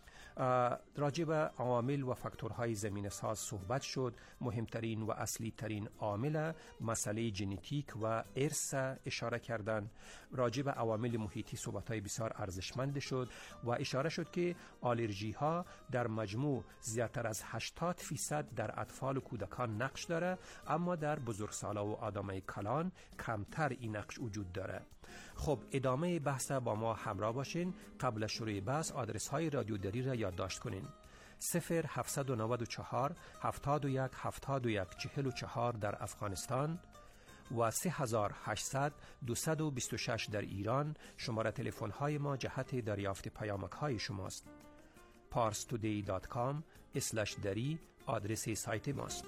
راجع به عوامل و فاکتورهای زمینه ساز صحبت شد. مهمترین و اصلی ترین عامل مسئله ژنتیک و ارث اشاره کردن. راجع به عوامل محیطی صحبت‌های بسیار ارزشمند شد و اشاره شد که آلرژی ها در مجموع زیادتر از هشتاد فیصد در اطفال و کودکان نقش داره، اما در بزرگسالا و آدمای کلان کمتر این نقش وجود داره. خب ادامه بحث با ما همراه باشین. قبل از شروع بحث آدرس های رادیو دری را یادداشت کنین: صفر هفتصد و نود و چهار هفتاد و یک هفتاد و یک چهل و چهار در افغانستان و سه هزار و هشتصد دویست و بیست و شش در ایران. شماره تلفن های ما جهت دریافت پیامک های شماست. پارس تودی دات کام اسلش دری آدرس سایت ماست.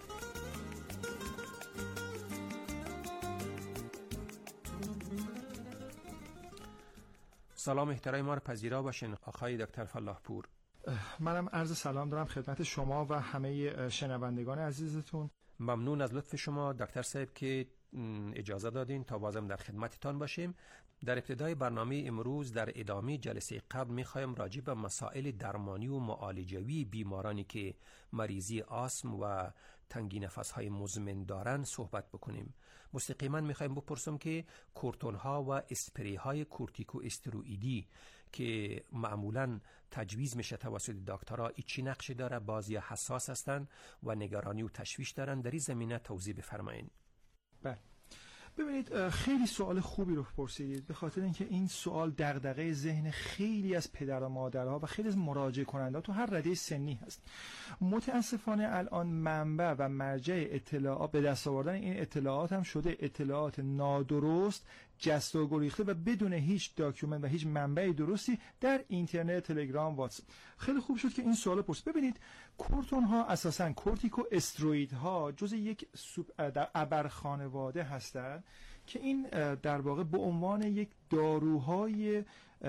سلام احترام ما را پذیرا باشین آقای دکتر فلاحپور. منم عرض سلام دارم خدمت شما و همه شنوندگان عزیزتون. ممنون از لطف شما دکتر صاحب که اجازه دادین تا بازم در خدمتتان باشیم. در ابتدای برنامه امروز در ادامه جلسه قبل می‌خوایم راجع به مسائل درمانی و معالجوی بیمارانی که مریضی آسم و تنگی نفس‌های مزمن دارن صحبت بکنیم. مستقیما می‌خوایم بپرسم که کورتون‌ها و اسپری‌های کورتیکو استروئیدی که معمولاً تجویز میشه توسط دکترها ای چی نقشی داره؟ بعضی حساس هستن و نگرانی و تشویش دارن. در این زمینه توضیح بفرمایید. بله، ببینید خیلی سوال خوبی رو پرسیدید، به خاطر اینکه این سوال دغدغه ذهن خیلی از پدر و مادرها و خیلی از مراجعه کننده تو هر رده سنی هست. متاسفانه الان منبع و مرجع اطلاعات به دست آوردن این اطلاعات هم شده اطلاعات نادرست جست و گریخته و بدون هیچ داکیومنت و هیچ منبع درستی در اینترنت، تلگرام، واتس. خیلی خوب شد که این سوال پرس. ببینید کورتون ها اساساً کورتیکو استروئید ها جز یک ابر خانواده هستند که این در واقع به عنوان یک داروهای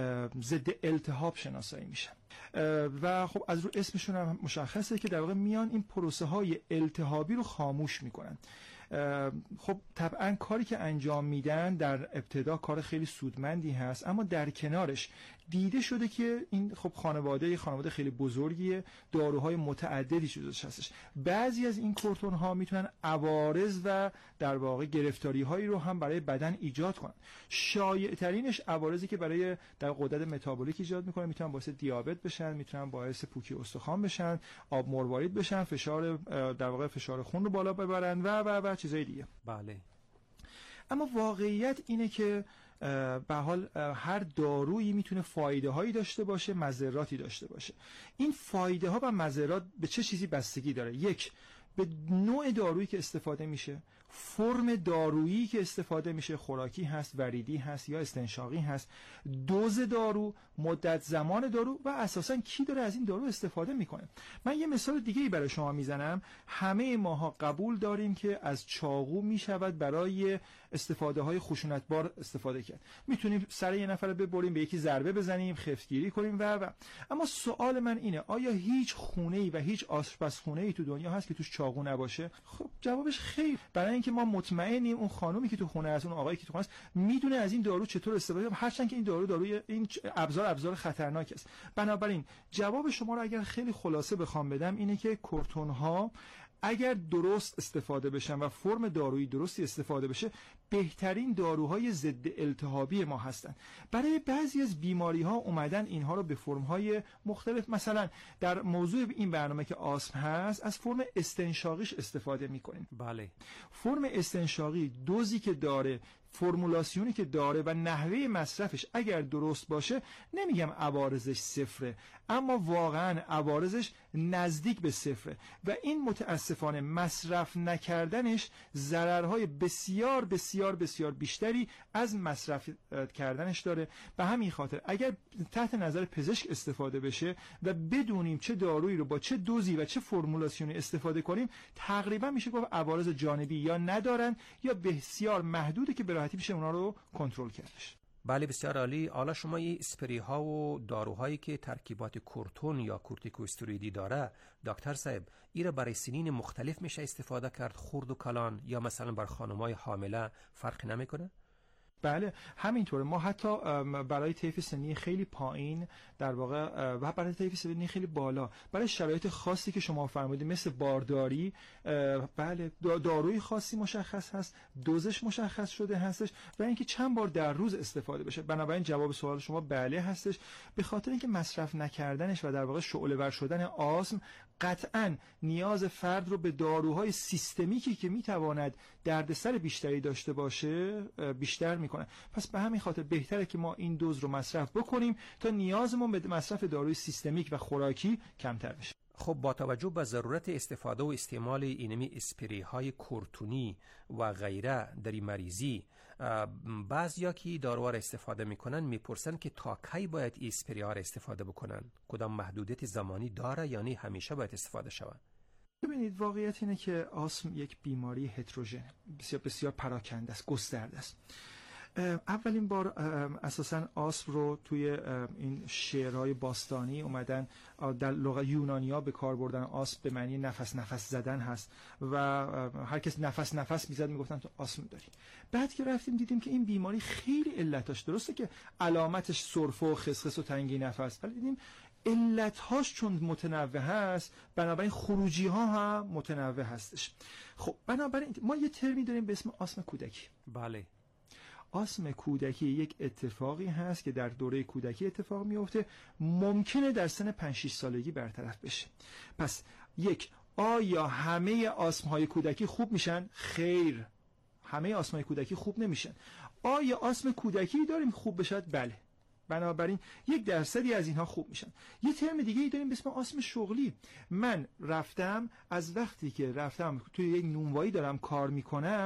ضد التهاب شناسایی میشن و خب از رو اسمشون هم مشخصه که در واقع میان این پروسه های التهابی رو خاموش میکنن. خب طبعا کاری که انجام میدن در ابتدا کار خیلی سودمندی هست، اما در کنارش دیده شده که این خب خانواده خانواده خیلی بزرگیه، داروهای متعددی جزوش هستش. بعضی از این کورتون ها میتونن عوارض و در واقع گرفتاری هایی رو هم برای بدن ایجاد کنن. شایع ترینش عوارضی که برای در غدد متابولیک ایجاد میکنه، میتونن باعث دیابت بشن، میتونن باعث پوکی استخوان بشن، آب مروارید بشن، فشار در واقع فشار خون رو بالا ببرن و و و چیزای دیگه. بله. اما واقعیت اینه که به حال هر دارویی میتونه فایده هایی داشته باشه، مضراتی داشته باشه. این فایده ها و مضرات به چه چیزی بستگی داره؟ یک، به نوع دارویی که استفاده میشه، فرم دارویی که استفاده میشه، خوراکی هست، وریدی هست یا استنشاقی هست، دوز دارو، مدت زمان دارو و اساساً کی داره از این دارو استفاده میکنه. من یه مثال دیگه ای برای شما میزنم. همه ماها قبول داریم که از چاقو میشود برای استفاده های خشونتبار استفاده کرد. میتونیم سر یه نفر ببریم، به یکی ضربه بزنیم، خفتگیری کنیم و و اما سوال من اینه، آیا هیچ خونه‌ای و هیچ آشپزخونه‌ای تو دنیا هست که توش چاقو نباشه؟ خب جوابش خیر. برای اینکه ما مطمئنیم اون خانومی که تو خونه است، اون آقایی که تو خونه است، میدونه از این دارو چطور استفاده کنه، هرچند که این دارو داروی این ابزار ابزار خطرناک است. بنابراین جواب شما رو اگر خیلی خلاصه بخوام بدم اینه که کورتون ها اگر درست استفاده بشن و فرم دارویی درستی استفاده بشه، بهترین داروهای ضد التهابی ما هستن. برای بعضی از بیماری ها اومدن اینها رو به فرم های مختلف، مثلا در موضوع این برنامه که آسم هست از فرم استنشاقیش استفاده میکنیم. بله. فرم استنشاقی دوزی که داره، فرمولاسیونی که داره و نحوه مصرفش اگر درست باشه، نمیگم عوارضش صفره، اما واقعا عوارضش نزدیک به صفره و این متاسفانه مصرف نکردنش ضررهای بسیار بسیار بسیار بیشتری از مصرف کردنش داره. به همین خاطر اگر تحت نظر پزشک استفاده بشه و بدونیم چه دارویی رو با چه دوزی و چه فرمولاسیونی استفاده کنیم، تقریبا میشه گفت عوارض جانبی یا ندارن یا بسیار محدوده که به راحتی میشه اونا رو کنترل کردش. بله بسیار عالی. حالا شما این اسپری ها و داروهایی که ترکیبات کورتون یا کورتیکوستروئیدی داره، دکتر صاحب، ایره برای سنین مختلف میشه استفاده کرد، خرد و کلان یا مثلا بر خانمای حامله فرق نمیکنه؟ بله همینطوره. ما حتی برای طیف سنی خیلی پایین در واقع و برای طیف سنی خیلی بالا، برای شرایط خاصی که شما فرمودید مثل بارداری، بله داروی خاصی مشخص هست، دوزش مشخص شده هستش و اینکه چند بار در روز استفاده بشه. بنابراین جواب سوال شما بله هستش، به خاطر اینکه مصرف نکردنش و در واقع شعله ور شدن آسم قطعاً نیاز فرد رو به داروهای سیستمیکی که میتواند دردسر بیشتری داشته باشه بیشتر میکنه. پس به همین خاطر بهتره که ما این دوز رو مصرف بکنیم تا نیازمون به مصرف داروی سیستمیک و خوراکی کمتر بشه. خب با توجه به ضرورت استفاده و استعمال اینمی اسپری های کورتونی و غیره در این مریضی، بعضیا که داروها را استفاده میکنن میپرسن که تا کی باید این اسپری ها را استفاده بکنن؟ کدام محدودیت زمانی داره یعنی همیشه باید استفاده شود؟ ببینید واقعیت اینه که آسم یک بیماری هتروژن بسیار بسیار پراکنده است، گسترده است. اولین بار اساساً آسم رو توی این شعرهای باستانی اومدن در لغت یونانیا به کار بردن. آسم به معنی نفس نفس زدن هست و هر کس نفس نفس میزد میگفتن تو آسم داری. بعد که رفتیم دیدیم که این بیماری خیلی علتاش درسته که علامتش سرفه و خسخس و تنگی نفس، ولی دیدیم علتهاش چون متنوع هست بنابراین خروجی ها هم متنوع هستش. خب بنابراین ما یه ترمی داریم به اسم آسم کودکی. بله. آسم کودکی یک اتفاقی هست که در دوره کودکی اتفاق میفته، ممکنه در سن پنج شش سالگی برطرف بشه. پس یک، آیا همه آسم های کودکی خوب میشن؟ خیر، همه آسم های کودکی خوب نمیشن. آیا آسم کودکی داریم خوب بشد؟ بله. بنابراین یک درصدی از اینها خوب میشن. یه ترم دیگه ای داریم به اسم آسم شغلی. من رفتم از وقتی که رفتم توی یک نونوایی دارم کار میکنم،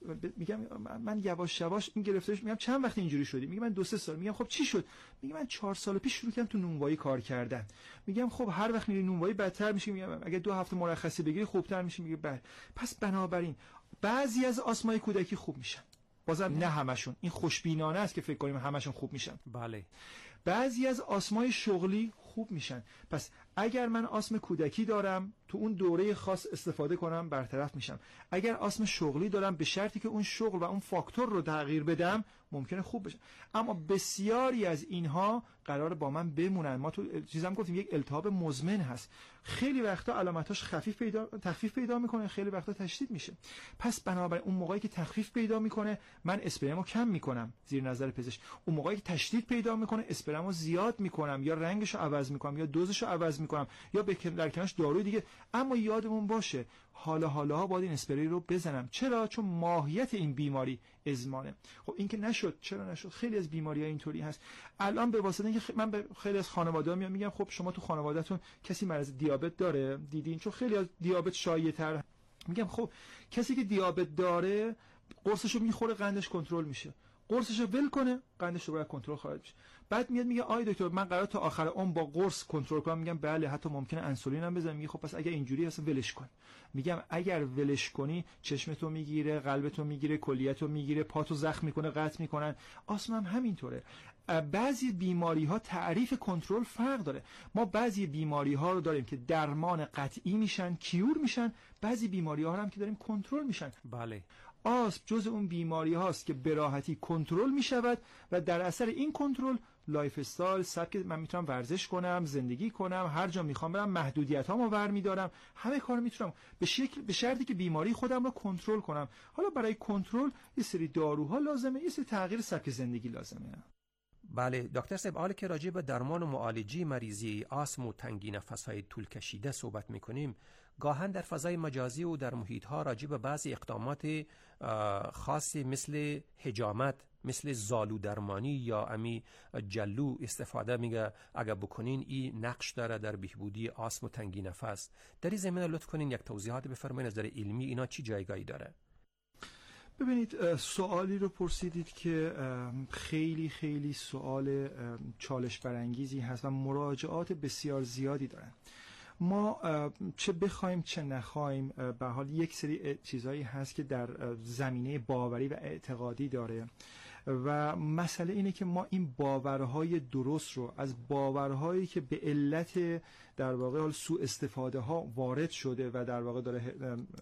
میگم من یواش یواش این گرفتارش، میگم چند وقت اینجوری شدی؟ میگه من دو سه سال. میگم خب چی شد؟ میگه من چهار سال پیش شروع کردم تو نونوایی کار کردن. میگم خب هر وقت میری نونوایی بدتر میشه. میگم اگه دو هفته مرخصی بگیری خوبتر میشه. میگه بله. پس بنابراین بعضی از آسمای کودکی خوب میشن، بازم نه همشون. این خوشبینانه است که فکر کنیم همشون خوب میشن. بله. بعضی از آسمای شغلی خوب میشن. پس اگر من آسم کودکی دارم تو اون دوره خاص استفاده کنم برطرف میشم. اگر آسم شغلی دارم به شرطی که اون شغل و اون فاکتور رو تغییر بدم ممکنه خوب بشه. اما بسیاری از اینها قرار با من بمونن. ما تو چیزام گفتیم یک التهاب مزمن هست. خیلی وقتا علامتاش خفیف پیدا تخفیف پیدا میکنه، خیلی وقتا تشدید میشه. پس بنابراین اون موقعی که تخفیف پیدا میکنه من اسپرمو کم میکنم زیر نظر پزشک. اون موقعی که تشدید پیدا میکنه اسپرمو زیاد میکنم یا رنگشو عوض میکنم یا دوزشو عوض میکنم یا به در کنارش داروی دیگه. اما یادمون باشه حالا حالا باید این اسپری رو بزنم. چرا؟ چون ماهیت این بیماری ازمانه. خب این که نشد. چرا نشد؟ خیلی از بیماری‌ها اینطوری هست. الان به واسطه اینکه من به خیلی از خانواده‌ها میام میگم خب شما تو خانواده‌تون کسی مرض دیابت داره؟ دیدین؟ چون خیلی از دیابت شایع‌تر. میگم خب کسی که دیابت داره قرصشو میخوره قندش کنترل میشه. قرصشو ول کنه قندش دوباره کنترل خارج میشه. بعد میاد میگه آی دکتر من قرار تا آخر عمر با قرص کنترل کنم. میگم بله، حتی ممکنه انسولین هم بزنم. میگه خب پس اگه اینجوری هست ولش کن. میگم اگر ولش کنی چشمتو میگیره، قلبتو میگیره، کلیتو میگیره، پاتو زخم میکنه، قطع میکنن. آسم هم همینطوره. بعضی بیماری ها تعریف کنترل فرق داره. ما بعضی بیماری ها رو داریم که درمان قطعی میشن، کیور میشن. بعضی بیماری ها هم که داریم کنترل میشن. بله. آسم جز اون بیماری هاست که به راحتی کنترل می شود و در اثر این کنترل لایف استایل، سبک من میتونم ورزش کنم، زندگی کنم، هر جا میخوام برم، محدودیت هامو برمیدارم، همه کار میتونم به شکل به شرطی که بیماری خودم رو کنترل کنم. حالا برای کنترل یه سری داروها لازمه، یه سری تغییر سبک زندگی لازمه. بله دکتر صاحب، حالا که راجع به درمان و معالجه مریضی آسم و تنگی نفس‌های طول کشیده صحبت میکنیم، گاهن در فضای مجازی و در محیط‌ها راجع به بعضی اقدامات خاصی مثل حجامت، مثل زالو درمانی یا امی جلو استفاده میگه اگر بکنین این نقش داره در بهبودی آسم و تنگی نفس. در این زمینه لطف کنین یک توضیحات بفرمایید از نظر علمی اینا چی جایگاهی داره؟ ببینید سوالی رو پرسیدید که خیلی خیلی سوال چالش برانگیزی هست و مراجعات بسیار زیادی دارن. ما چه بخوایم چه نخوایم به حال یک سری چیزایی هست که در زمینه باوری و اعتقادی داره و مسئله اینه که ما این باورهای درست رو از باورهایی که به علت در واقع حال سوء استفاده ها وارد شده و در واقع داره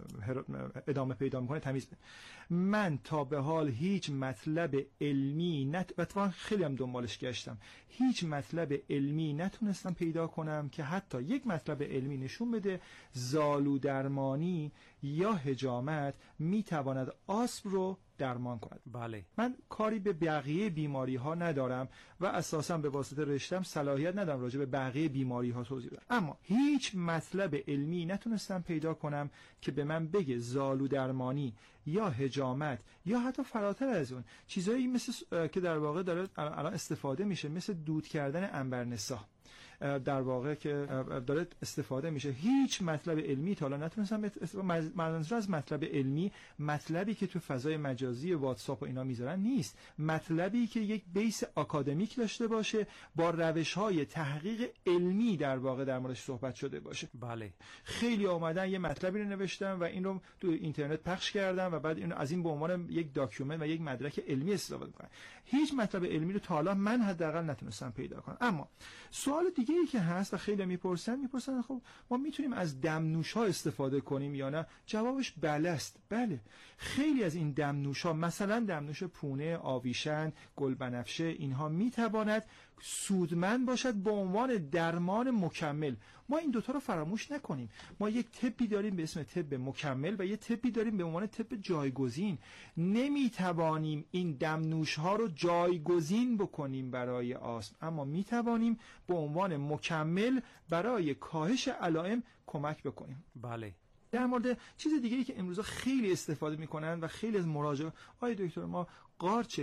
ادامه پیدا میکنه تمیز بدیم. من تا به حال هیچ مطلب علمی نت... اتفاقا خیلی هم دنبالش گشتم، هیچ مطلب علمی نتونستم پیدا کنم که حتی یک مطلب علمی نشون بده زالو درمانی یا حجامت میتواند آسم رو درمان کند. بله. من کاری به بقیه بیماری ها ندارم و اساسا به واسطه رشتم صلاحیت ندارم راجع به بقیه بیماری ها توضیح بدم، اما هیچ مطلب علمی نتونستم پیدا کنم که به من بگه زالو درمانی یا حجامت یا حتی فراتر از اون چیزایی مثل که در واقع داره الان استفاده میشه، مثل دود کردن عنبرنسا در واقع که داره استفاده میشه، هیچ مطلب علمی تا حالا نتونستم. منظور از مطلب علمی مطلبی که تو فضای مجازی واتساپ و اینا میذارن نیست، مطلبی که یک بیس آکادمیک داشته باشه، با روش‌های تحقیق علمی در واقع در موردش صحبت شده باشه. بله. خیلی اومدن یه مطلبی رو نوشتن و این رو تو اینترنت پخش کردن و بعد اینو از این به عنوان یک داکیومنت و یک مدرک علمی استفاده می‌کنن. هیچ مطلب علمی رو تا حالا من حداقل نتونستم پیدا کنم. اما سوال دیگه ای که هست و خیلی میپرسن میپرسن خب ما میتونیم از دمنوش ها استفاده کنیم یا نه؟ جوابش بله است. بله، خیلی از این دمنوش ها مثلا دمنوش پونه، آویشن، گلبنفشه اینها میتواند سودمند باشد به عنوان درمان مکمل. ما این دوتا رو فراموش نکنیم. ما یک طبی داریم به اسم طب مکمل و یک طبی داریم به عنوان طب جایگزین. نمیتوانیم این دمنوش ها رو جایگزین بکنیم برای آسم، اما میتوانیم به عنوان مکمل برای کاهش علائم کمک بکنیم. بله. در مورد چیز دیگه ای که امروزا خیلی استفاده میکنن و خیلی از مراجعه آی دکتر ما قارچ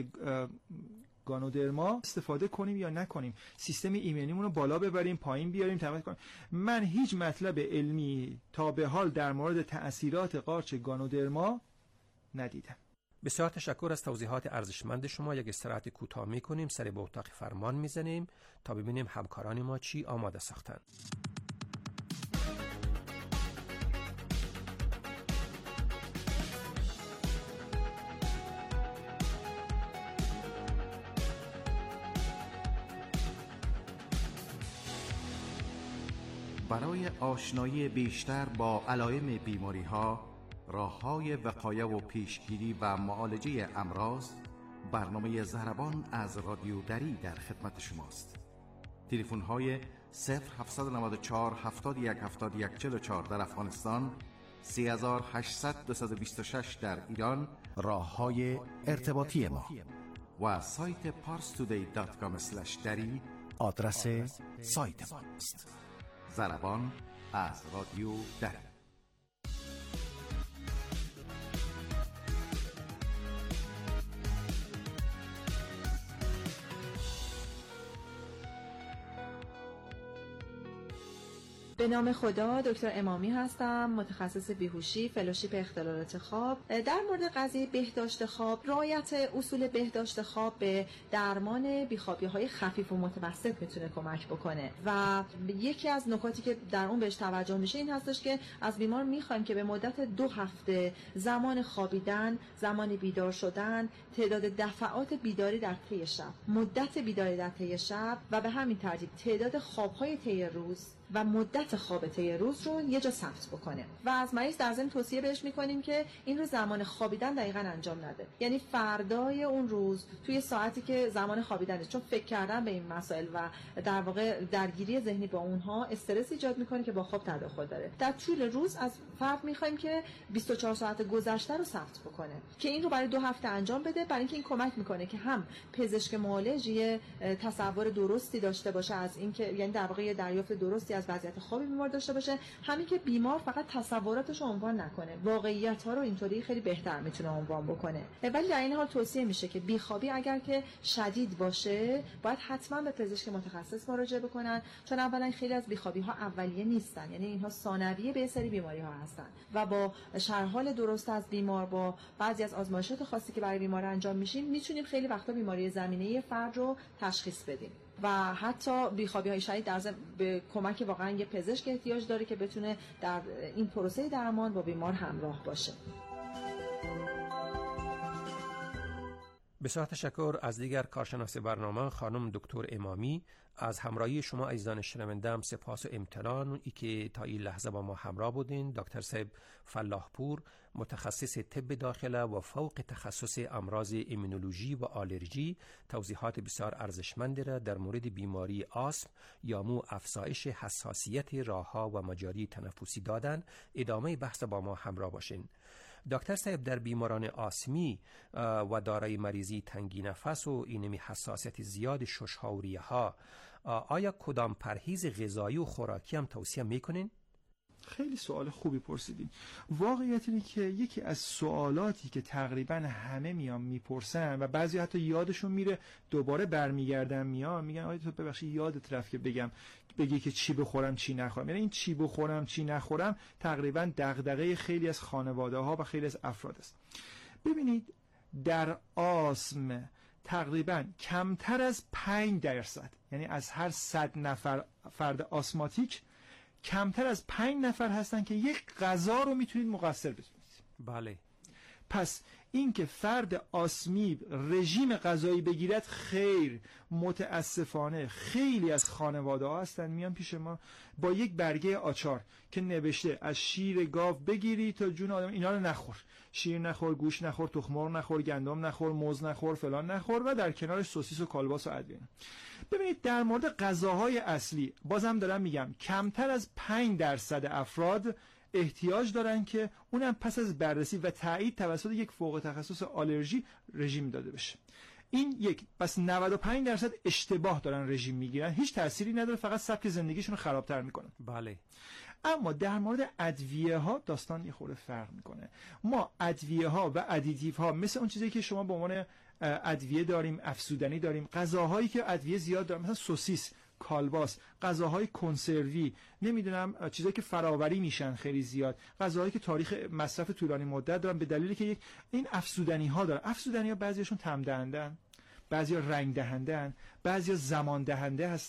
گانودرما استفاده کنیم یا نکنیم، سیستم ایمنیمون رو بالا ببریم پایین بیاریم تقویت کنیم. من هیچ مطلب علمی تا به حال در مورد تأثیرات قارچ گانودرما ندیدم. بسیار تشکر از توضیحات ارزشمند شما. یک استراحت کوتاه میکنیم، سر به اتاق فرمان میزنیم تا ببینیم همکاران ما چی آماده ساختن. برای آشنایی بیشتر با علائم بیماری‌ها، راه‌های وقایه و پیشگیری و معالجه امراض، برنامه ضربان از رادیو دری در خدمت شماست. تلفن‌های صفر هفت نه چهار هفتاد و یک هفتاد و یک چهل و چهار در افغانستان، سه هشت صفر صفر دو دو شش در ایران، راه‌های ارتباطی ما و سایت پارس تودی دات کام اسلش دری آدرس سایت ماست. ضربان از رادیو دری. به نام خدا، دکتر امامی هستم، متخصص بیهوشی، فلوشیپ اختلالات خواب. در مورد قضیه بهداشت خواب، رعایت اصول بهداشت خواب به درمان بیخوابی‌های خفیف و متوسط میتونه کمک بکنه و یکی از نکاتی که در اون بهش توجه میشه این هستش که از بیمار میخوایم که به مدت دو هفته زمان خوابیدن، زمان بیدار شدن، تعداد دفعات بیداری در طی شب، مدت بیداری در طی شب و به همین ترتیب تعداد خواب‌های طی روز و مدت خواب طی روز رو یه جا ثبت بکنه و از مریض در ضمن توصیه بهش میکنیم که این رو زمان خوابیدن دقیقاً انجام نده، یعنی فردای اون روز توی ساعتی که زمان خوابیدنه، چون فکر کردن به این مسائل و در واقع درگیری ذهنی با اونها استرس ایجاد میکنه که با خواب تداخل داره. در طول روز از فرد میخوایم که بیست و چهار ساعت گذشته رو ثبت بکنه که این رو برای دو هفته انجام بده، برای اینکه این کمک میکنه که هم پزشک معالج تصور درستی داشته باشه از اینکه یعنی در واقع دریافت درستی از وضعیت خواب بیمار داشته باشه، همین که بیمار فقط تصوراتش رو عنوان نکنه، واقعیت ها رو اینطوری خیلی بهتر میتونه عنوان بکنه. ولی در این حال توصیه میشه که بیخوابی اگر که شدید باشه باید حتما به پزشک متخصص مراجعه بکنن، چون اولا خیلی از بیخوابی ها اولیه نیستن، یعنی اینها ثانویه به سری بیماری ها هستن و با شرح حال درست از بیمار، با بعضی از آزمایشات خاصی که برای بیمار انجام میشیم، میتونیم خیلی وقتا بیماری زمینه فرد رو تشخیص بدیم و حتی بیخوابی‌های شدید در ضمن به کمک واقعا یه پزشک احتیاج داره که بتونه در این پروسه درمان با بیمار همراه باشه. بسیار تشکر از دیگر کارشناس برنامه خانم دکتر امامی. از همراهی شما عزیزان شنونده‌ام سپاس و امتنان ای که تا این لحظه با ما همراه بودین. دکتر صاحب فلاح پور، متخصص طب داخله و فوق تخصص امراض ایمونولوژی و آلرژی، توضیحات بسیار ارزشمند را در مورد بیماری آسم یا مو افزایش حساسیت راه‌ها و مجاری تنفسی دادن. ادامه بحث با ما همراه باشین. دکتر صاحب، در بیماران آسمی و دارای مریضی تنگی نفس و اینمی حساسیت زیاد شش‌ها و ریه‌ها، آیا کدام پرهیز غذایی و خوراکی هم توصیه میکنین؟ خیلی سوال خوبی پرسیدین. واقعیت اینه که یکی از سوالاتی که تقریبا همه میان میپرسن و بعضی حتی یادشون میره دوباره برمیگردن میان میگن آیا تو ببخشید یادت رفت که بگم بگی که چی بخورم چی نخورم. یعنی این چی بخورم چی نخورم تقریبا دغدغه خیلی از خانواده ها و خیلی از افراد است. ببینید در آسم تقریبا کمتر از پنج درصد، یعنی از هر صد نفر فرد آسماتیک کمتر از پنج نفر هستن که یک غذا رو میتونید مقصر بدونید. بله. پس این که فرد آسمی رژیم غذایی بگیرد، خیر، متاسفانه خیلی از خانواده ها هستن میان پیش ما با یک برگه آچار که نوشته از شیر گاو بگیری تا جون آدم، اینا رو نخور، شیر نخور، گوش نخور، تخم مرغ نخور، گندم نخور، موز نخور، فلان نخور و در کنارش سوسیس و کالباس و ادویه. ببینید در مورد غذاهای اصلی بازم دارم میگم کمتر از پنج درصد افراد احتیاج دارن که اونم پس از بررسی و تایید توسط یک فوق تخصص آلرژی رژیم داده بشه. این یک، پس نود و پنج درصد اشتباه دارن رژیم میگیرن، هیچ تأثیری نداره، فقط سبک زندگیشون رو خرابتر میکنن. بله. اما در مورد ادویه ها داستان یه خورده فرق میکنه. ما ادویه ها و ادیتیو ها مثل اون چیزی که شما به عنوان ادویه داریم، افزودنی داریم، غذاهایی که ادویه زیاد دارن، مثلا سوسیس کالباس، غذاهای کنسروی، نمیدونم چیزایی که فراوری میشن خیلی زیاد، غذاهایی که تاریخ مصرف طولانی مدت دارن به دلیلی که یک این افزودنی ها دارن. افزودنی ها بعضیشون طعم دهندن، بعضیا رنگ دهندن، بعضیا زمان دهنده هستن.